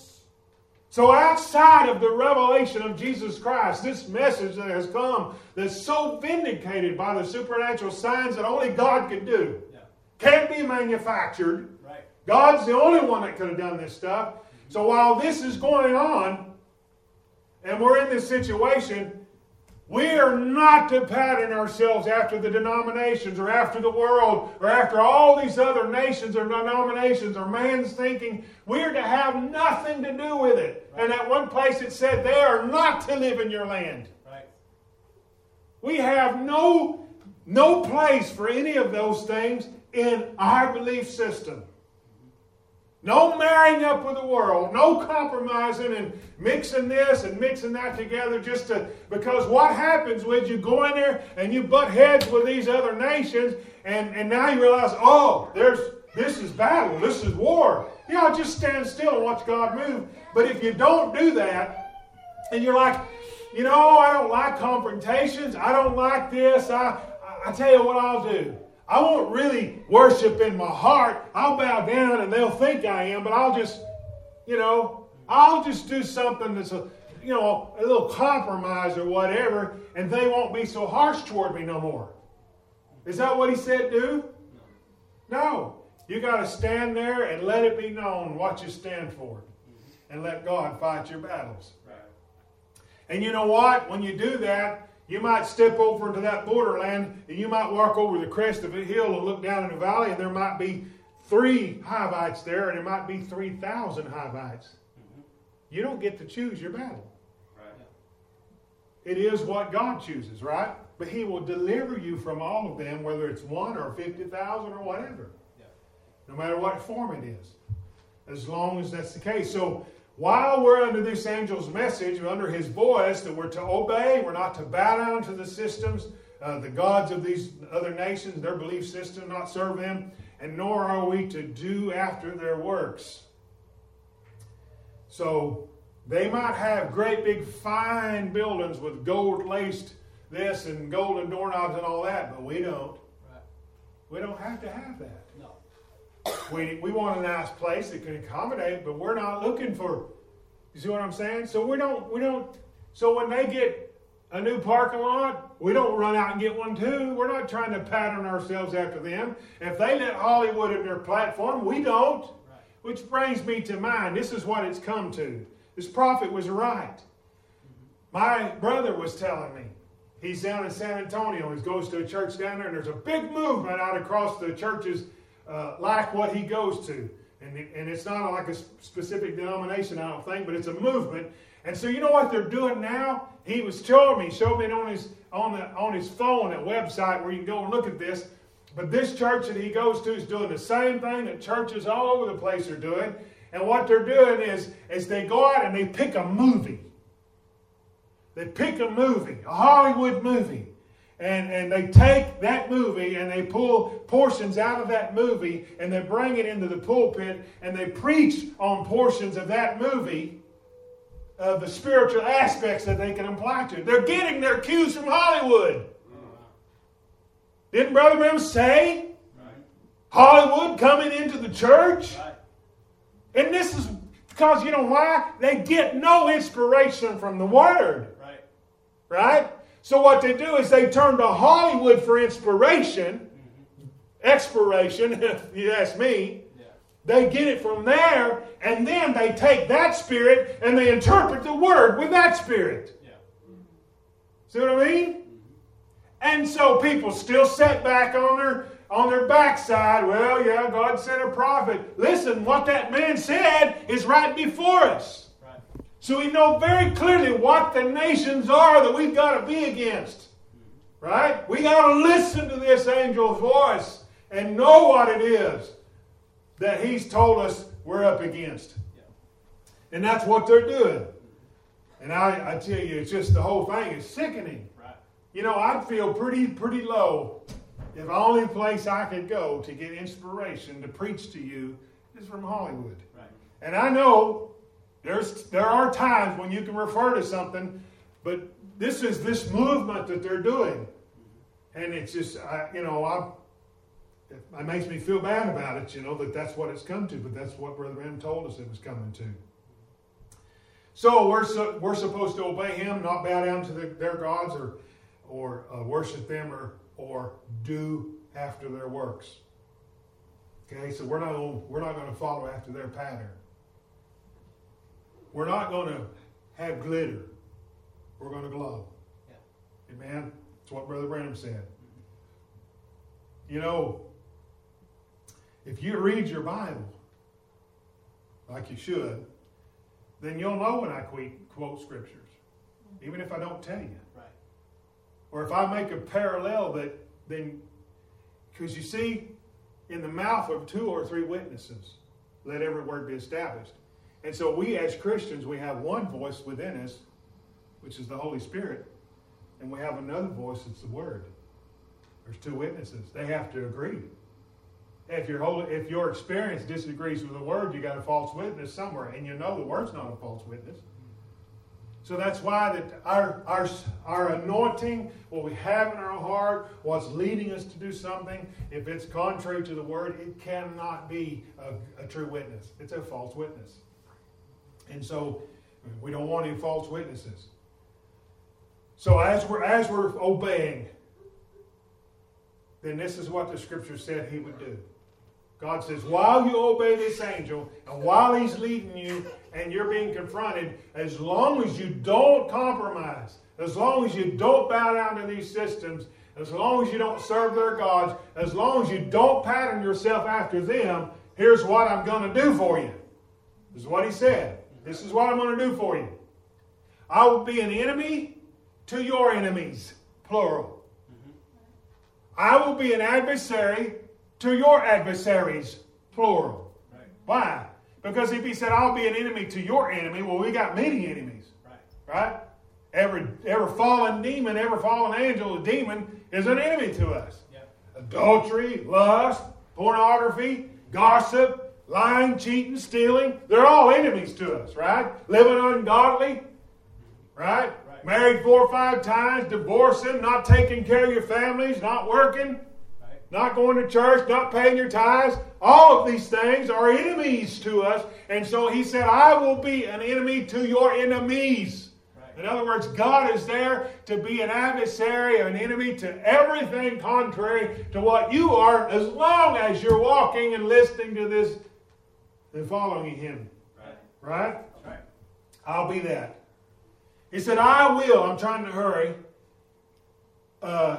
So outside of the revelation of Jesus Christ, this message that has come that's so vindicated by the supernatural signs that only God can do, yeah. Can't be manufactured. Right. God's the only one that could have done this stuff. Mm-hmm. So while this is going on, and we're in this situation, we are not to pattern ourselves after the denominations or after the world or after all these other nations or denominations or man's thinking. We are to have nothing to do with it. Right. And at one place it said they are not to live in your land. Right. We have no, no place for any of those things in our belief system. No marrying up with the world. No compromising and mixing this and mixing that together just to... Because what happens when you go in there and you butt heads with these other nations and, and now you realize, oh, there's this is battle. This is war. You know, just stand still and watch God move. But if you don't do that and you're like, you know, I don't like confrontations. I don't like this. I, I, I tell you what I'll do. I won't really worship in my heart. I'll bow down and they'll think I am, but I'll just, you know, I'll just do something that's, a, you know, a little compromise or whatever, and they won't be so harsh toward me no more. Is that what he said do? No. You got to stand there and let it be known what you stand for, and let God fight your battles. Right. And you know what? When you do that, you might step over into that borderland and you might walk over the crest of a hill and look down in the valley and there might be three Hivites there and there might be three thousand Hivites. Mm-hmm. You don't get to choose your battle. Right. It is what God chooses, right? But He will deliver you from all of them, whether it's one or fifty thousand or whatever. Yeah. No matter what form it is. As long as that's the case. So, while we're under this angel's message, we're under his voice, that we're to obey, we're not to bow down to the systems uh, the gods of these other nations, their belief system, not serve them, and nor are we to do after their works. So they might have great big fine buildings with gold laced this and golden doorknobs and all that, but we don't. Right. We don't have to have that. No. We, we want a nice place that can accommodate, but we're not looking for, you see what I'm saying? So we don't, we don't, so when they get a new parking lot, we don't run out and get one too. We're not trying to pattern ourselves after them. If they let Hollywood in their platform, we don't. Right. Which brings me to mind, this is what it's come to. This prophet was right. My brother was telling me, he's down in San Antonio, he goes to a church down there, and there's a big movement out across the churches uh, like what he goes to. And, it, and it's not like a specific denomination, I don't think, but it's a movement. And so you know what they're doing now? He was showing me, showed me on his on the on his phone, a website where you can go and look at this. But this church that he goes to is doing the same thing that churches all over the place are doing. And what they're doing is, is they go out and they pick a movie. They pick a movie, a Hollywood movie. And, and they take that movie and they pull portions out of that movie and they bring it into the pulpit and they preach on portions of that movie, of the spiritual aspects that they can apply to. They're getting their cues from Hollywood. Didn't Brother Branham say right. Hollywood coming into the church? Right. And this is because, you know why? They get no inspiration from the Word. Right. Right? So what they do is they turn to Hollywood for inspiration, mm-hmm. expiration, if you ask me. Yeah. They get it from there, and then they take that spirit and they interpret the Word with that spirit. Yeah. See what I mean? Mm-hmm. And so people still sit back on their on their backside. Well, yeah, God sent a prophet. Listen, what that man said is right before us. Right. So we know very clearly what the nations are that we've got to be against. Right? We got to listen to this angel's voice and know what it is that he's told us we're up against. Yeah. And that's what they're doing. And I, I tell you, it's just the whole thing is sickening. Right. You know, I'd feel pretty, pretty low if the only place I could go to get inspiration to preach to you is from Hollywood. Right. And I know there's there are times when you can refer to something, but this is this movement that they're doing. And it's just, I, you know, I, it makes me feel bad about it, you know, that that's what it's come to. But that's what Brother Branham told us it was coming to. So we're so, we're supposed to obey him, not bow down to the, their gods or or uh, worship them or or do after their works. Okay, so we're not gonna, we're not going to follow after their pattern. We're not going to have glitter. We're going to glow. Yeah. Amen. That's what Brother Branham said. You know, if you read your Bible like you should, then you'll know when I quote, quote scriptures, even if I don't tell you. Or if I make a parallel that then, because you see, in the mouth of two or three witnesses, let every word be established. And so we as Christians, we have one voice within us, which is the Holy Spirit, and we have another voice, it's the Word. There's two witnesses. They have to agree. If your whole, if your experience disagrees with the Word, you got a false witness somewhere, and you know the Word's not a false witness. So that's why that our, our, our anointing, what we have in our heart, what's leading us to do something, if it's contrary to the Word, it cannot be a, a true witness. It's a false witness. And so we don't want any false witnesses. So as we're, as we're obeying, then this is what the Scripture said he would do. God says, while you obey this angel, and while he's leading you, and you're being confronted, as long as you don't compromise, as long as you don't bow down to these systems, as long as you don't serve their gods, as long as you don't pattern yourself after them, here's what I'm going to do for you. This is what he said. This is what I'm going to do for you. I will be an enemy to your enemies, plural. I will be an adversary to your adversaries, plural. Right. Why? Because if he said, I'll be an enemy to your enemy, well, we got many enemies. Right? Right? Every, every fallen demon, every fallen angel, a demon, is an enemy to us. Yeah. Adultery, lust, pornography, gossip, lying, cheating, stealing. They're all enemies to us, right? Living ungodly, right? Right. Married four or five times, divorcing, not taking care of your families, not working, Right. not going to church, not paying your tithes. All of these things are enemies to us. And so he said, I will be an enemy to your enemies. In other words, God is there to be an adversary, an enemy to everything contrary to what you are, as long as you're walking and listening to this and following Him. Right. Right? Right. I'll be that. He said, I will. I'm trying to hurry. Uh,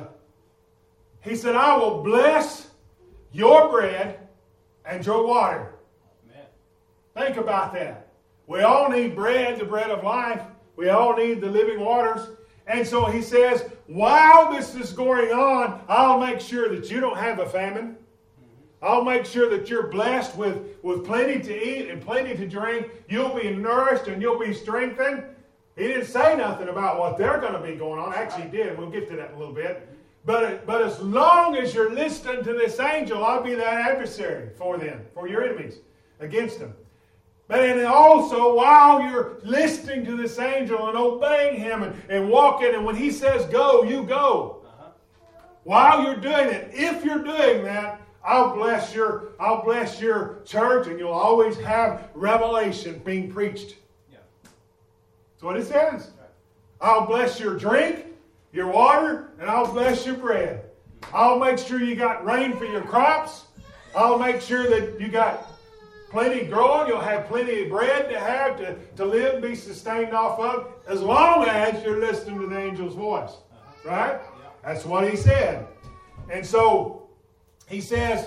he said, I will bless your bread and your water. Amen. Think about that. We all need bread, the bread of life. We all need the living waters. And so he says, while this is going on, I'll make sure that you don't have a famine. I'll make sure that you're blessed with, with plenty to eat and plenty to drink. You'll be nourished and you'll be strengthened. He didn't say nothing about what they're going to be going on. Actually, he did. We'll get to that in a little bit. But, but as long as you're listening to this angel, I'll be that adversary for them, for your enemies, against them. But and also, while you're listening to this angel and obeying him and, and walking, and when he says go, you go. Uh-huh. While you're doing it, if you're doing that, I'll bless your I'll bless your church, and you'll always have revelation being preached. Yeah. That's what it says. Right. I'll bless your drink, your water, and I'll bless your bread. I'll make sure you got rain for your crops. I'll make sure that you got plenty growing. You'll have plenty of bread to have to, to live and be sustained off of, as long as you're listening to the angel's voice. Uh-huh. Right? Yeah. That's what he said. And so he says,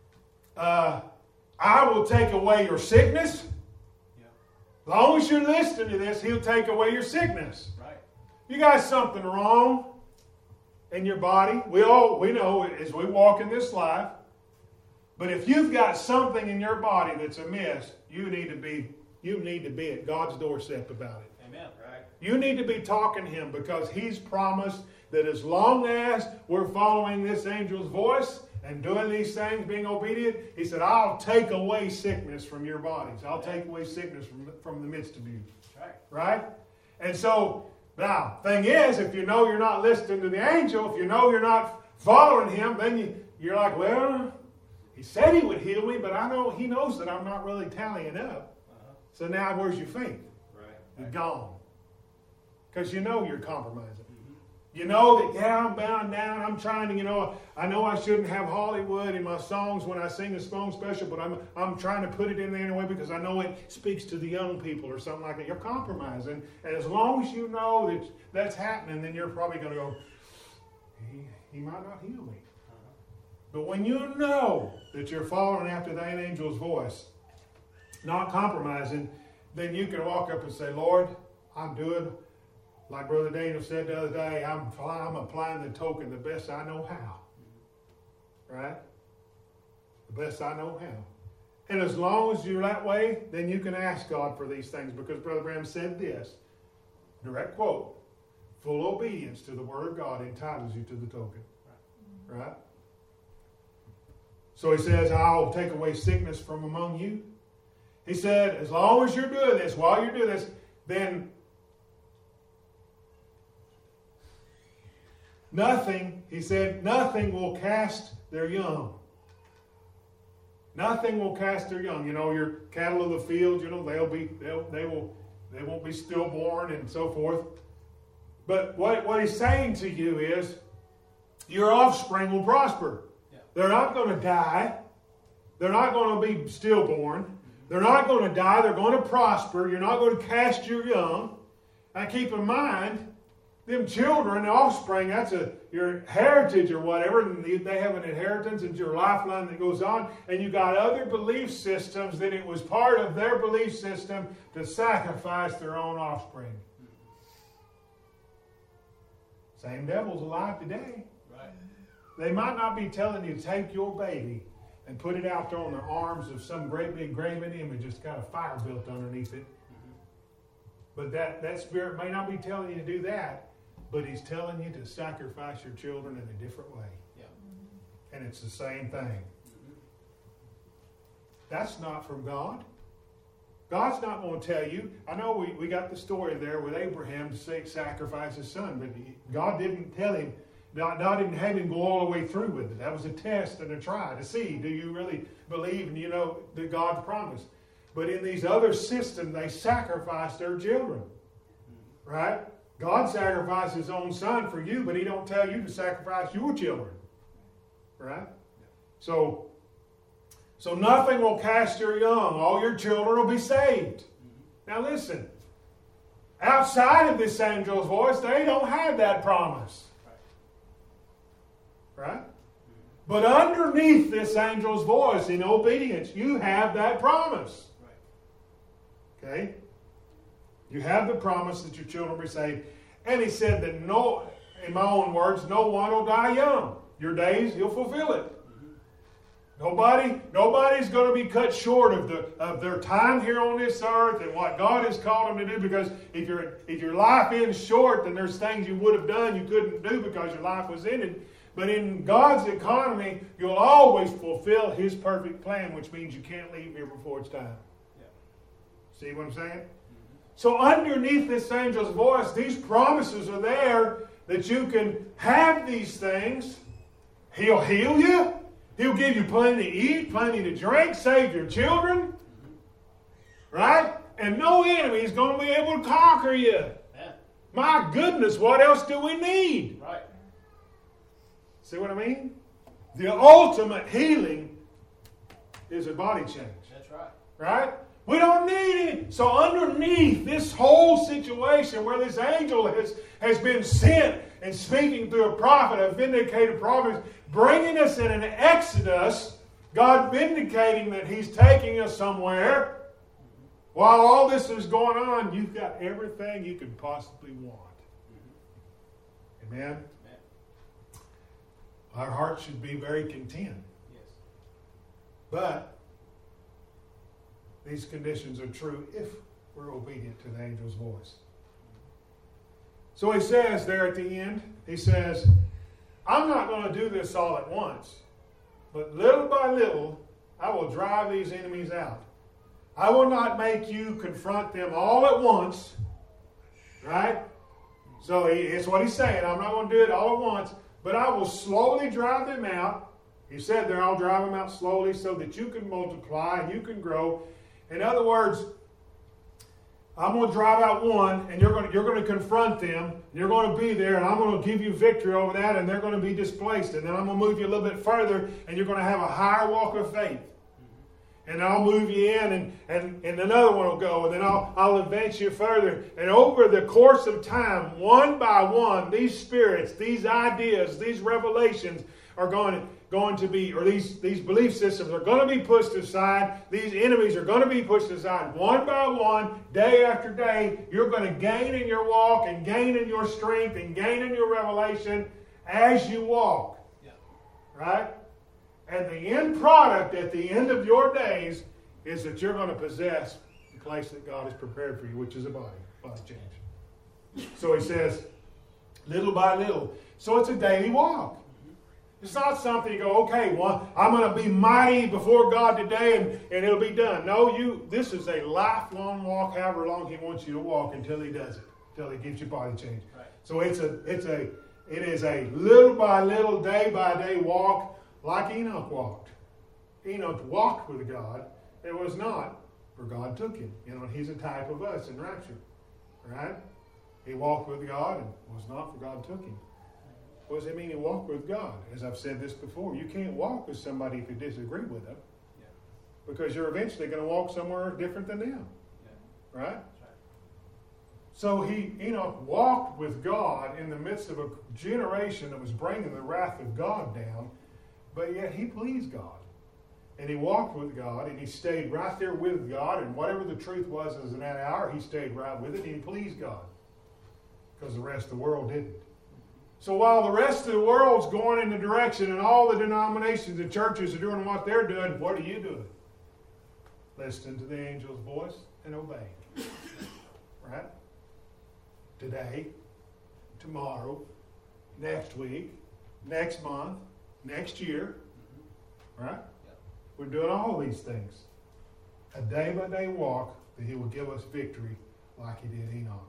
uh, I will take away your sickness. Yeah. As long as you're listening to this, he'll take away your sickness. Right. You got something wrong in your body. We all we know as we walk in this life. But if you've got something in your body that's amiss, you need to be you need to be at God's doorstep about it. Amen. Right. You need to be talking to him, because he's promised that as long as we're following this angel's voice and doing these things, being obedient, he said, I'll take away sickness from your bodies. I'll take away sickness from, from the midst of you. Right. Right? And so, now, thing is, if you know you're not listening to the angel, if you know you're not following him, then you, you're like, well, he said he would heal me, but I know he knows that I'm not really tallying up. Uh-huh. So now where's your faith? Right. You're Right. gone. Because you know you're compromising. Mm-hmm. You know that, yeah, I'm bound down. I'm trying to, you know, I know I shouldn't have Hollywood in my songs when I sing the song special, but I'm I'm trying to put it in there anyway because I know it speaks to the young people or something like that. You're compromising. And as long as you know that that's happening, then you're probably going to go, he, he might not heal me. Uh-huh. But when you know that you're following after that angel's voice, not compromising, then you can walk up and say, Lord, I'm doing, like Brother Daniel said the other day, I'm, I'm applying the token the best I know how. Right? The best I know how. And as long as you're that way, then you can ask God for these things, because Brother Branham said this, direct quote, full obedience to the Word of God entitles you to the token. Right? So he says, I'll take away sickness from among you. He said, as long as you're doing this, while you're doing this, then nothing, he said, nothing will cast their young. Nothing will cast their young. You know, your cattle of the field, you know, they'll be, they'll, they will, they won't be stillborn and so forth. But what, what he's saying to you is, your offspring will prosper. Yeah. They're not going to die. They're not going to be stillborn. They're not going to die. They're going to prosper. You're not going to cast your young. Now keep in mind, them children, the offspring, that's a your heritage or whatever, and they have an inheritance and your lifeline that goes on, and you got other belief systems that it was part of their belief system to sacrifice their own offspring. Same devil's alive today. Right. They might not be telling you to take your baby and put it out there on the arms of some great big graven image that's got a fire built underneath it. But that, that spirit may not be telling you to do that, but he's telling you to sacrifice your children in a different way. Yeah. And it's the same thing. That's not from God. God's not going to tell you. I know we, we got the story there with Abraham to say, sacrifice his son, but he, God didn't tell him, God, God didn't have him go all the way through with it. That was a test and a try to see, do you really believe and you know that God's promise? But in these other systems, they sacrifice their children. Right? God sacrificed his own son for you, but he don't tell you to sacrifice your children. Right? So, so nothing will cast your young. All your children will be saved. Now listen. Outside of this angel's voice, they don't have that promise. Right? But underneath this angel's voice, in obedience, you have that promise. Okay? You have the promise that your children will be saved. And he said that no, in my own words, no one will die young. Your days, he'll fulfill it. Mm-hmm. Nobody, nobody's going to be cut short of the of their time here on this earth and what God has called them to do. Because if your if your life ends short, then there's things you would have done you couldn't do because your life was ended. But in God's economy, you'll always fulfill his perfect plan, which means you can't leave here before it's time. See what I'm saying? Mm-hmm. So underneath this angel's voice, these promises are there that you can have these things. He'll heal you. He'll give you plenty to eat, plenty to drink, save your children. Mm-hmm. Right? And no enemy is going to be able to conquer you. Yeah. My goodness, what else do we need? Right. See what I mean? The ultimate healing is a body change. That's right. Right? We don't need it. So underneath this whole situation where this angel has, has been sent and speaking through a prophet, a vindicated prophet, bringing us in an exodus, God vindicating that he's taking us somewhere. While all this is going on, you've got everything you could possibly want. Amen? Amen. Our hearts should be very content. Yes. But these conditions are true if we're obedient to the angel's voice. So he says there at the end, he says, I'm not going to do this all at once, but little by little, I will drive these enemies out. I will not make you confront them all at once. Right? So he, it's what he's saying. I'm not going to do it all at once, but I will slowly drive them out. He said there, I'll drive them out slowly so that you can multiply and you can grow. In other words, I'm going to drive out one, and you're going to, you're going to confront them. You're going to be there, and I'm going to give you victory over that, and they're going to be displaced. And then I'm going to move you a little bit further, and you're going to have a higher walk of faith. And I'll move you in, and, and, and another one will go, and then I'll, I'll advance you further. And over the course of time, one by one, these spirits, these ideas, these revelations are going to, going to be, or these, these belief systems are going to be pushed aside. These enemies are going to be pushed aside one by one, day after day. You're going to gain in your walk and gain in your strength and gain in your revelation as you walk. Yeah. Right? And the end product at the end of your days is that you're going to possess the place that God has prepared for you, which is a body, body change. So he says, little by little. So it's a daily walk. It's not something you go, okay, well, I'm going to be mighty before God today and, and it'll be done. No, you. This is a lifelong walk, however long he wants you to walk until he does it, until he gives you body change. Right. So it's a, it's a, it is a little by little, day by day walk. Like Enoch walked. Enoch walked with God. It was not, for God took him. You know, he's a type of us in rapture. Right? He walked with God and was not, for God took him. What does it mean he walked with God? As I've said this before, you can't walk with somebody if you disagree with them. Yeah. Because you're eventually going to walk somewhere different than them. Yeah. Right? So he, Enoch walked with God in the midst of a generation that was bringing the wrath of God down. But yet he pleased God. And he walked with God, and he stayed right there with God, and whatever the truth was in that hour, he stayed right with it, and he pleased God. Because the rest of the world didn't. So while the rest of the world's going in the direction, and all the denominations and churches are doing what they're doing, what are you doing? Listening to the angel's voice and obeying. Right? today, tomorrow, next week, next month, next year. Right? Yep. We're doing all these things. A day-by-day walk that he will give us victory like he did Enoch.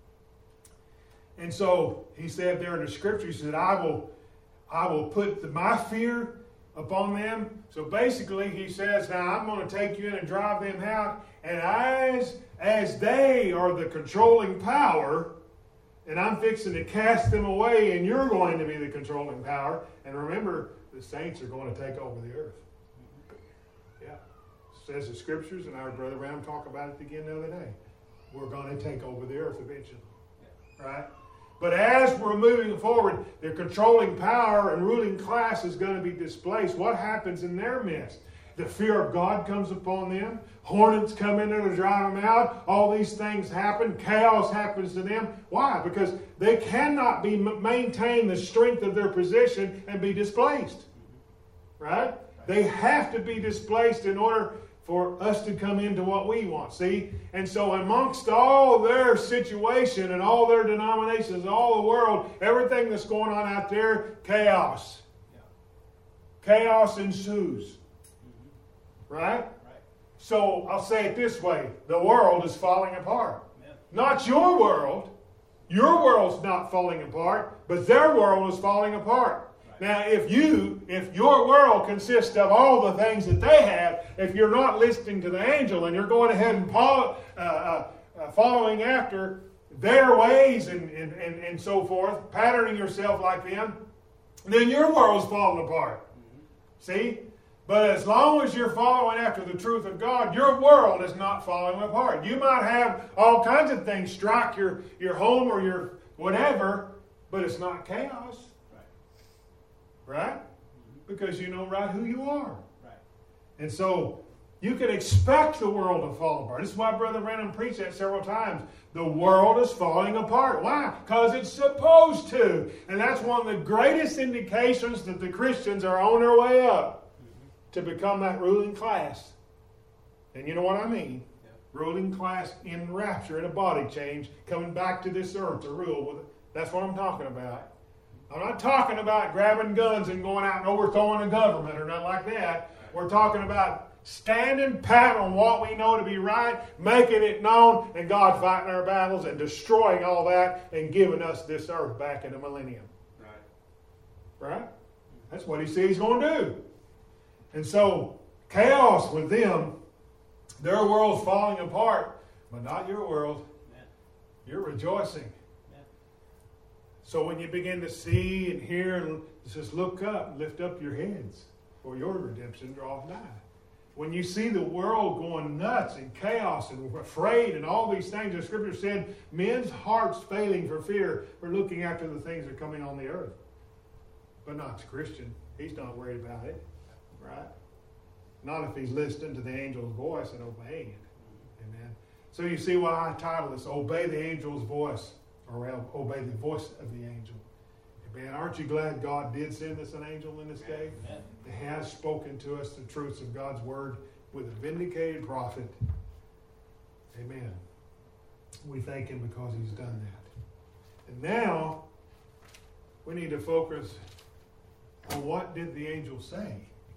And so he said there in the scriptures, he said, I will, I will put the, my fear upon them. So basically he says, now I'm going to take you in and drive them out. And as, as they are the controlling power, and I'm fixing to cast them away, and you're going to be the controlling power. And remember, the saints are going to take over the earth. Yeah. Says the scriptures, and our brother Ram talked about it again the other day. We're going to take over the earth eventually. Yeah. Right? But as we're moving forward, the controlling power and ruling class is going to be displaced. What happens in their midst? The fear of God comes upon them. Hornets come in there to drive them out. All these things happen. Chaos happens to them. Why? Because they cannot be maintain the strength of their position and be displaced. Right? They have to be displaced in order for us to come into what we want. See? And so amongst all their situation and all their denominations, all the world, everything that's going on out there, chaos. Yeah. Chaos ensues. Mm-hmm. Right? Right? So I'll say it this way. The world is falling apart. Yeah. Not your world. Your world's not falling apart, but their world is falling apart. Now, if you, if your world consists of all the things that they have, if you're not listening to the angel and you're going ahead and follow, uh, uh, uh, following after their ways and, and, and, and so forth, patterning yourself like them, then your world's falling apart. Mm-hmm. See? But as long as you're following after the truth of God, your world is not falling apart. You might have all kinds of things strike your, your home or your whatever, but it's not chaos. Right? Because you know right who you are. Right. And so you can expect the world to fall apart. This is why Brother Branham preached that several times. The world is falling apart. Why? Because it's supposed to. And that's one of the greatest indications that the Christians are on their way up mm-hmm. to become that ruling class. And you know what I mean? Yeah. Ruling class in rapture, in a body change, coming back to this earth to rule with it. That's what I'm talking about. I'm not talking about grabbing guns and going out and overthrowing a government or nothing like that. We're talking about standing pat on what we know to be right, making it known, and God fighting our battles and destroying all that and giving us this earth back in a millennium. Right? Right? That's what he says he's going to do. And so, chaos with them, their world's falling apart, but not your world. You're rejoicing. So when you begin to see and hear, and just look up, lift up your heads, for your redemption draweth nigh. When you see the world going nuts and chaos and afraid and all these things, the Scripture said, men's hearts failing for fear for looking after the things that are coming on the earth. But not the Christian. He's not worried about it, right? Not if he's listening to the angel's voice and obeying it. Amen. So you see why I title this, Obey the Angel's Voice. Or obey the voice of the angel. Man, aren't you glad God did send us an angel in this day? Amen. That has spoken to us the truths of God's word with a vindicated prophet. Amen. We thank him because he's done that. And now, we need to focus on what did the angel say?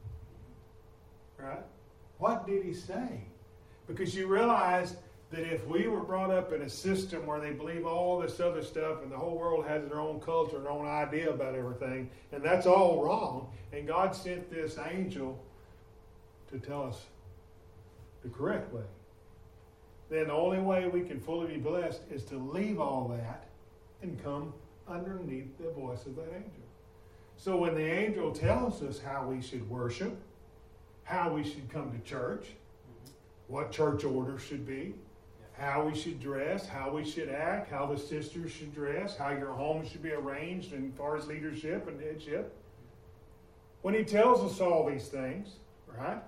Right? What did he say? Because you realize that if we were brought up in a system where they believe all this other stuff and the whole world has their own culture, their own idea about everything, and that's all wrong, and God sent this angel to tell us the correct way, then the only way we can fully be blessed is to leave all that and come underneath the voice of that angel. So when the angel tells us how we should worship, how we should come to church, what church order should be, how we should dress, how we should act, how the sisters should dress, how your home should be arranged as far as leadership and headship. When he tells us all these things, right,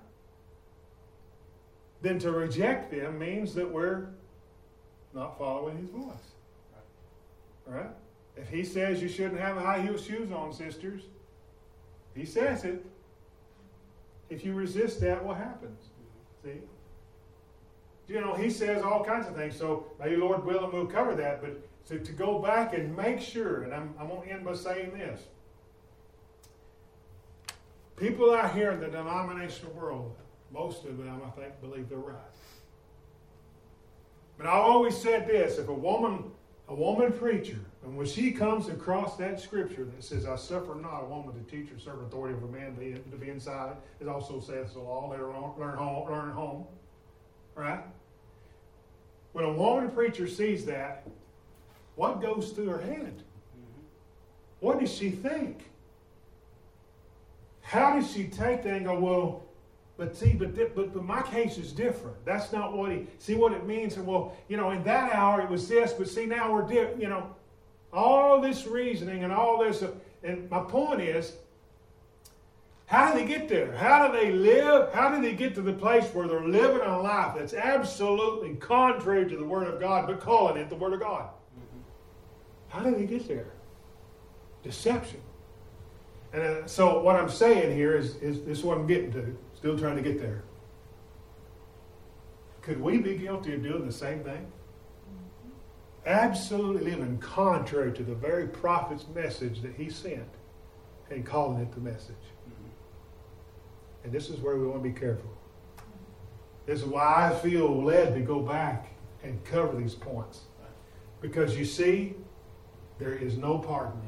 then to reject them means that we're not following his voice. Right? If he says you shouldn't have high-heel shoes on, sisters, he says it. If you resist that, what happens? See? You know, he says all kinds of things, so maybe Lord willing we'll cover that, but to, to go back and make sure, and I'm, I'm going to end by saying this. People out here in the denominational world, most of them, I think, believe they're right. But I've always said this, if a woman, a woman preacher, and when she comes across that scripture that says, I suffer not a woman to teach or serve authority over a man to be, to be inside it, it also says the law, let her learn home, learn at home, right? When a woman preacher sees that, what goes through her head? Mm-hmm. What does she think? How does she take that and go, well, but see, but, but but my case is different. That's not what he, see what it means. And well, you know, in that hour it was this, but see now we're different, you know. All this reasoning and all this, uh, and my point is, how do they get there? How do they live? How do they get to the place where they're living a life that's absolutely contrary to the Word of God, but calling it the Word of God? Mm-hmm. How do they get there? Deception. And uh, so what I'm saying here is, is this is what I'm getting to. Still trying to get there. Could we be guilty of doing the same thing? Mm-hmm. Absolutely living contrary to the very prophet's message that he sent and calling it the message. Mm-hmm. And this is where we want to be careful. This is why I feel led to go back and cover these points. Because you see, there is no pardoning.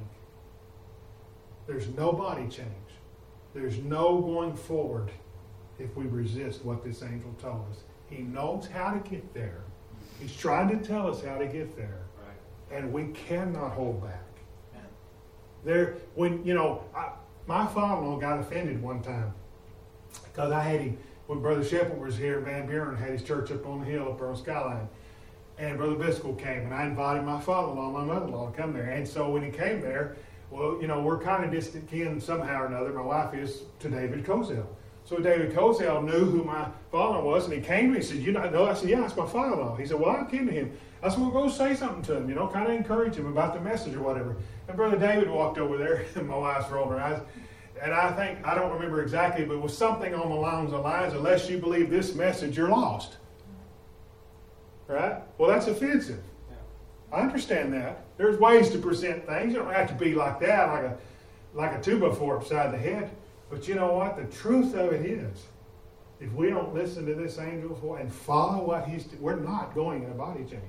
There's no body change. There's no going forward if we resist what this angel told us. He knows how to get there. He's trying to tell us how to get there. Right. And we cannot hold back. Yeah. There, when, you know, I, my father-in-law got offended one time because I had him, when Brother Shepard was here, Van Buren had his church up on the hill up there on Skyline. And Brother Biscoe came, and I invited my father-in-law and my mother-in-law to come there. And so when he came there, well, you know, we're kind of distant kin somehow or another. My wife is to David Kozel. So David Kozel knew who my father was, and he came to me and said, you know, I said, yeah, it's my father-in-law. He said, well, I came to him. I said, well, go say something to him, you know, kind of encourage him about the message or whatever. And Brother David walked over there, and my wife's rolled her eyes. And I think, I don't remember exactly, but it was something on the lines of lines, unless you believe this message, you're lost. Right? Well, that's offensive. I understand that. There's ways to present things. You don't have to be like that, like a like a two by four upside the head. But you know what? The truth of it is, if we don't listen to this angel's voice and follow what he's, we're not going in a body change.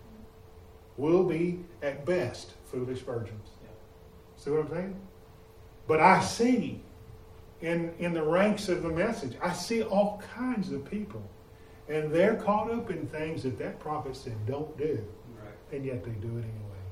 We'll be, at best, foolish virgins. Yeah. See what I'm saying? But I see, in, in the ranks of the message, I see all kinds of people. And they're caught up in things that that prophet said don't do. And yet they do it anyway.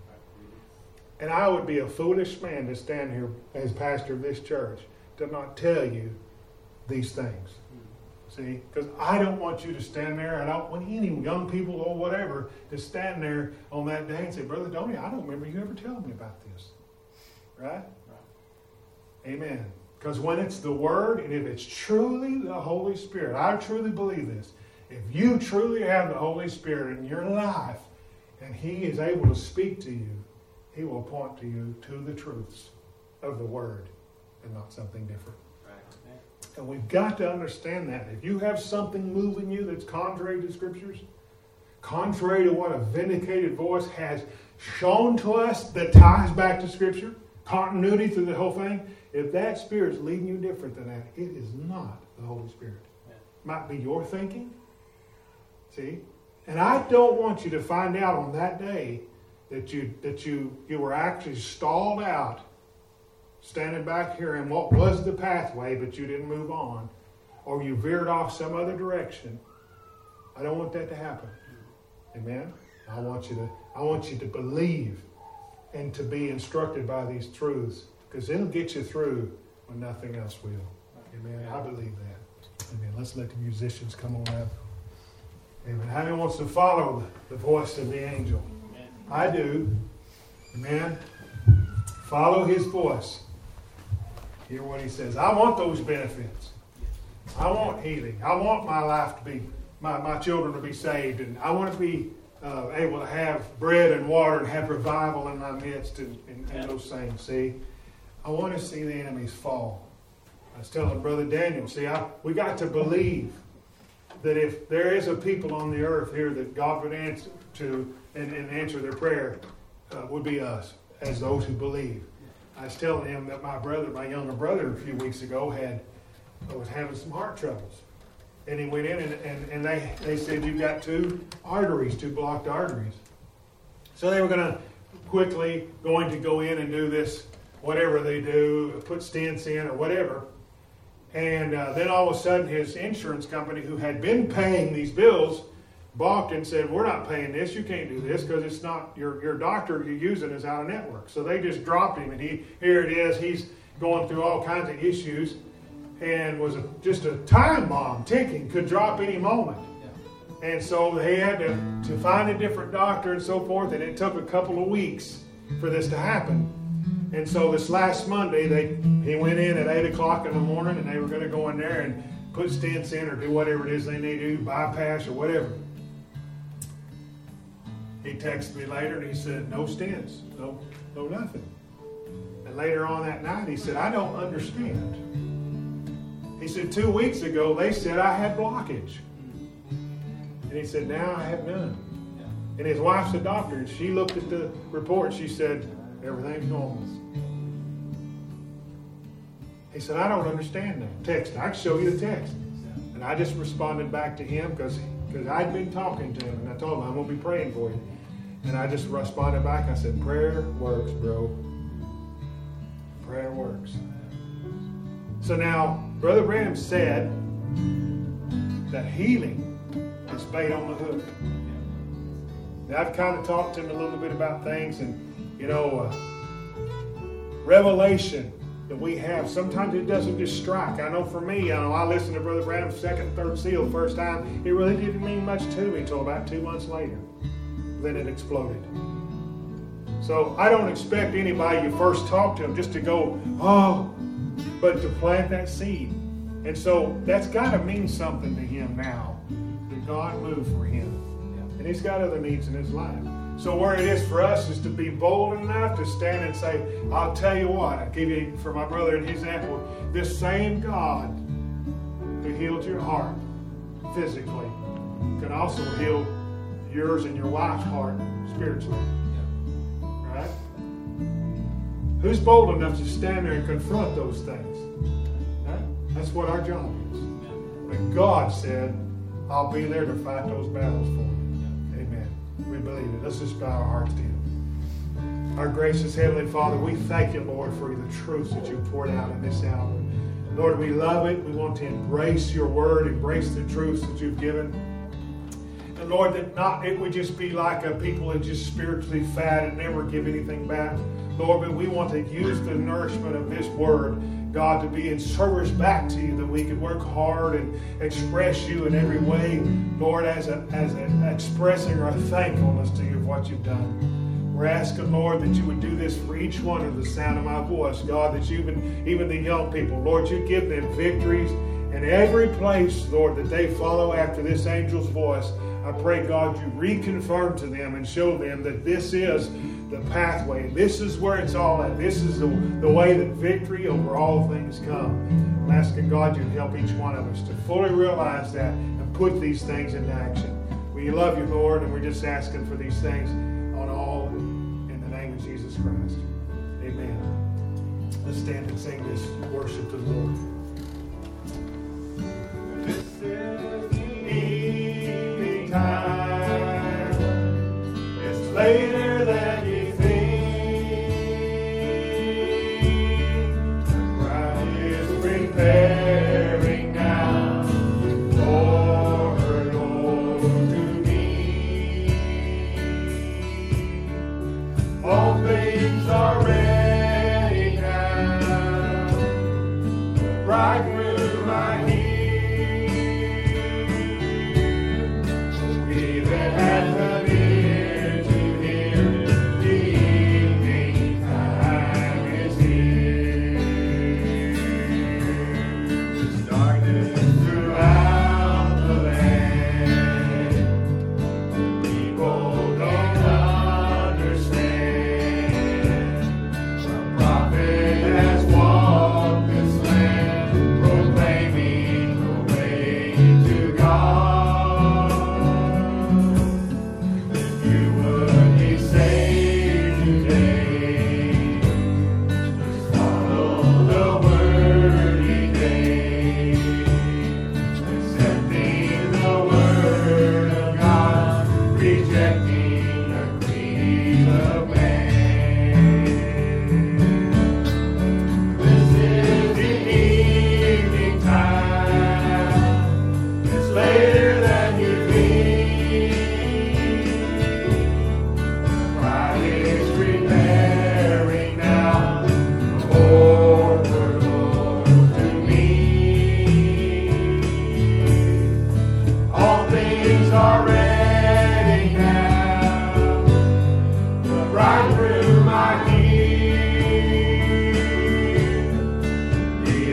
And I would be a foolish man to stand here as pastor of this church to not tell you these things. See? Because I don't want you to stand there. I don't want any young people or whatever to stand there on that day and say, Brother Donnie, I don't remember you ever telling me about this. Right? Right. Amen. Because when it's the Word, and if it's truly the Holy Spirit, I truly believe this. If you truly have the Holy Spirit in your life, and He is able to speak to you, He will point to you to the truths of the Word and not something different. Right. And we've got to understand that. If you have something moving you that's contrary to Scriptures, contrary to what a vindicated voice has shown to us that ties back to Scripture, continuity through the whole thing, if that Spirit's leading you different than that, it is not the Holy Spirit. Yeah. Might be your thinking. See? And I don't want you to find out on that day that you that you you were actually stalled out, standing back here in what was the pathway, but you didn't move on, or you veered off some other direction. I don't want that to happen. Amen? I want you to I want you to believe and to be instructed by these truths, because it'll get you through when nothing else will. Amen? I believe that. Amen. Let's let the musicians come on up. Amen. How many wants to follow the voice of the angel? Amen. I do. Amen. Follow his voice. Hear what he says. I want those benefits. I want healing. I want my life to be, my, my children to be saved. And I want to be uh, able to have bread and water and have revival in my midst and, and, and those things. See, I want to see the enemies fall. I was telling Brother Daniel, see, I, we got to believe that if there is a people on the earth here that God would answer to and, and answer their prayer, uh, would be us, as those who believe. I was telling him that my brother, my younger brother, a few weeks ago had was having some heart troubles. And he went in and, and, and they, they said, you've got two arteries, two blocked arteries. So they were going to quickly going to go in and do this, whatever they do, put stents in or whatever. And uh, then all of a sudden his insurance company, who had been paying these bills, balked and said, we're not paying this, you can't do this because it's not, your, your doctor you're using is out of network. So they just dropped him, and he here it is, he's going through all kinds of issues and was a, just a time bomb ticking, could drop any moment. Yeah. And so they had to, to find a different doctor and so forth, and it took a couple of weeks for this to happen. And so this last Monday, they he went in at eight o'clock in the morning, and they were going to go in there and put stents in or do whatever it is they need to do, bypass or whatever. He texted me later and he said, no stents, no, no nothing. And later on that night, he said, I don't understand. He said, two weeks ago, they said I had blockage. And he said, now I have none. And his wife's a doctor, and she looked at the report. She said, everything's normal. He said, I don't understand that. Text. I can show you the text. And I just responded back to him because because I'd been talking to him, and I told him, I'm going to be praying for you. And I just responded back. I said, prayer works, bro. Prayer works. So now, Brother Branham said that healing is bait on the hook. Now, I've kind of talked to him a little bit about things, and, you know, uh, revelation that we have, sometimes it doesn't just strike. I know for me, I know I listened to Brother Branham's second, third seal the first time. It really didn't mean much to me until about two months later. Then it exploded. So I don't expect anybody you first talk to them just to go, oh, but to plant that seed. And so that's got to mean something to him now, that God moved for him. And he's got other needs in his life. So where it is for us is to be bold enough to stand and say, I'll tell you what, I'll give you, for my brother and his example, this same God who healed your heart physically can also heal yours and your wife's heart spiritually. Right? Who's bold enough to stand there and confront those things? Right? That's what our job is. But God said, I'll be there to fight those battles for you. We believe it. Let's just bow our hearts to Him. Our gracious Heavenly Father, we thank you, Lord, for the truths that you poured out in this hour. Lord, we love it. We want to embrace your word, embrace the truths that you've given. And Lord, that not it would just be like a people that just spiritually fat and never give anything back. Lord, but we want to use the nourishment of this word, God, to be in service back to you, that we could work hard and express you in every way, Lord, as a, as a, expressing our thankfulness to you for what you've done. We're asking, Lord, that you would do this for each one of the sound of my voice, God, that you even, even the young people, Lord, you give them victories in every place, Lord, that they follow after this angel's voice. I pray, God, you reconfirm to them and show them that this is the pathway. This is where it's all at. This is the, the way that victory over all things come. I'm asking God you help each one of us to fully realize that and put these things into action. We love you, Lord, and we're just asking for these things on all in the name of Jesus Christ. Amen. Let's stand and sing this worship to the Lord. This is the evening time. It's later than you preparing now for her Lord to meet. All things are ready now. The bridegroom I hear. We that have come here to hear, the evening time is here. Prophet has walked this land.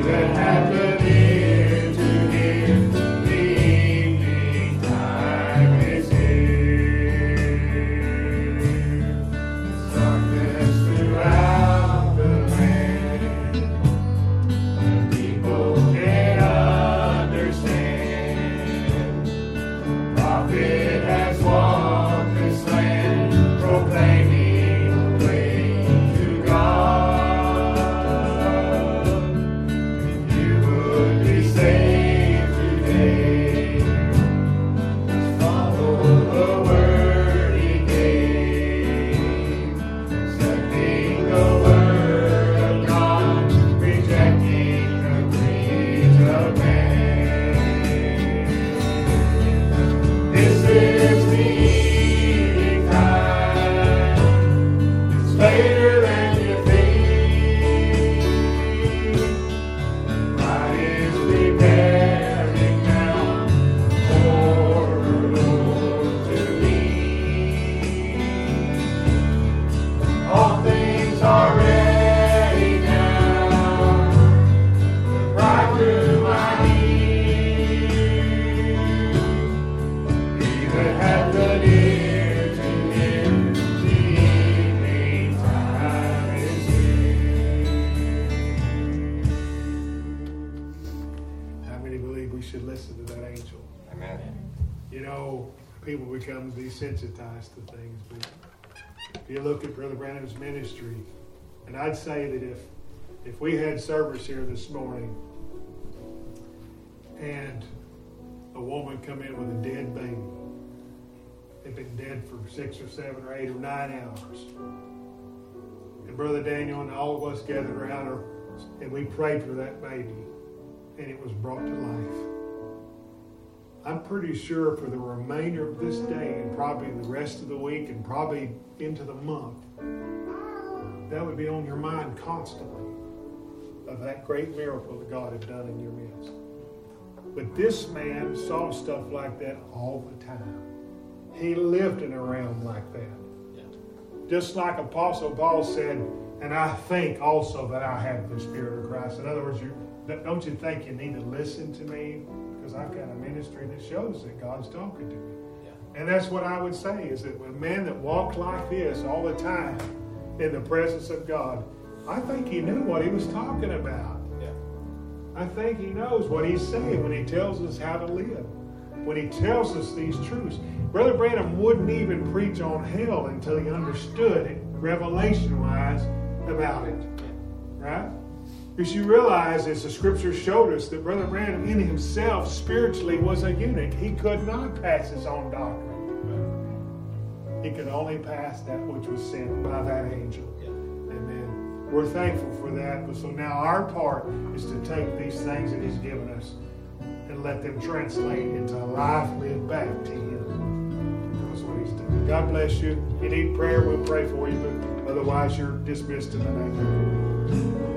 that happen here to hear the evening time is here. Darkness throughout the land, the people can't understand. Prophet has walked this land, proclaiming the way to God. If you would be saved today, just follow the word He gave, accepting the word of God, rejecting the creeds of man. This is the evening time. It's later than you think. God is preparing now for the Lord to lead. All things are ready now. The bridegroom I need. He that hath an ear to hear, the evening time is here. How many believe we should listen to that angel? Amen. You know, people become desensitized to things, but if you look at Brother Branham's ministry, and I'd say that if if we had service here this morning and a woman come in with a dead baby, they've been dead for six or seven or eight or nine hours, and Brother Daniel and all of us gathered around her, and we prayed for that baby, and it was brought to life. I'm pretty sure for the remainder of this day and probably the rest of the week and probably into the month, that would be on your mind constantly of that great miracle that God had done in your midst. But this man saw stuff like that all the time. He lived in a realm like that. Just like Apostle Paul said, and I think also that I have the Spirit of Christ. In other words, you, don't you think you need to listen to me? Because I've got a ministry that shows that God's talking to me. Yeah. And that's what I would say, is that when a man that walked like this all the time in the presence of God, I think he knew what he was talking about. Yeah. I think he knows what he's saying when he tells us how to live, when he tells us these truths. Brother Branham wouldn't even preach on hell until he understood it, revelation-wise, about it. Right? Because you realize, as the scripture showed us, that Brother Branham in himself spiritually was a eunuch. He could not pass his own doctrine. He could only pass that which was sent by that angel. Yeah. Amen. We're thankful for that. But so now our part is to take these things that he's given us and let them translate into a life lived back to him. That's what he's doing. God bless you. If you need prayer, we'll pray for you. But otherwise, you're dismissed in the name of the Lord.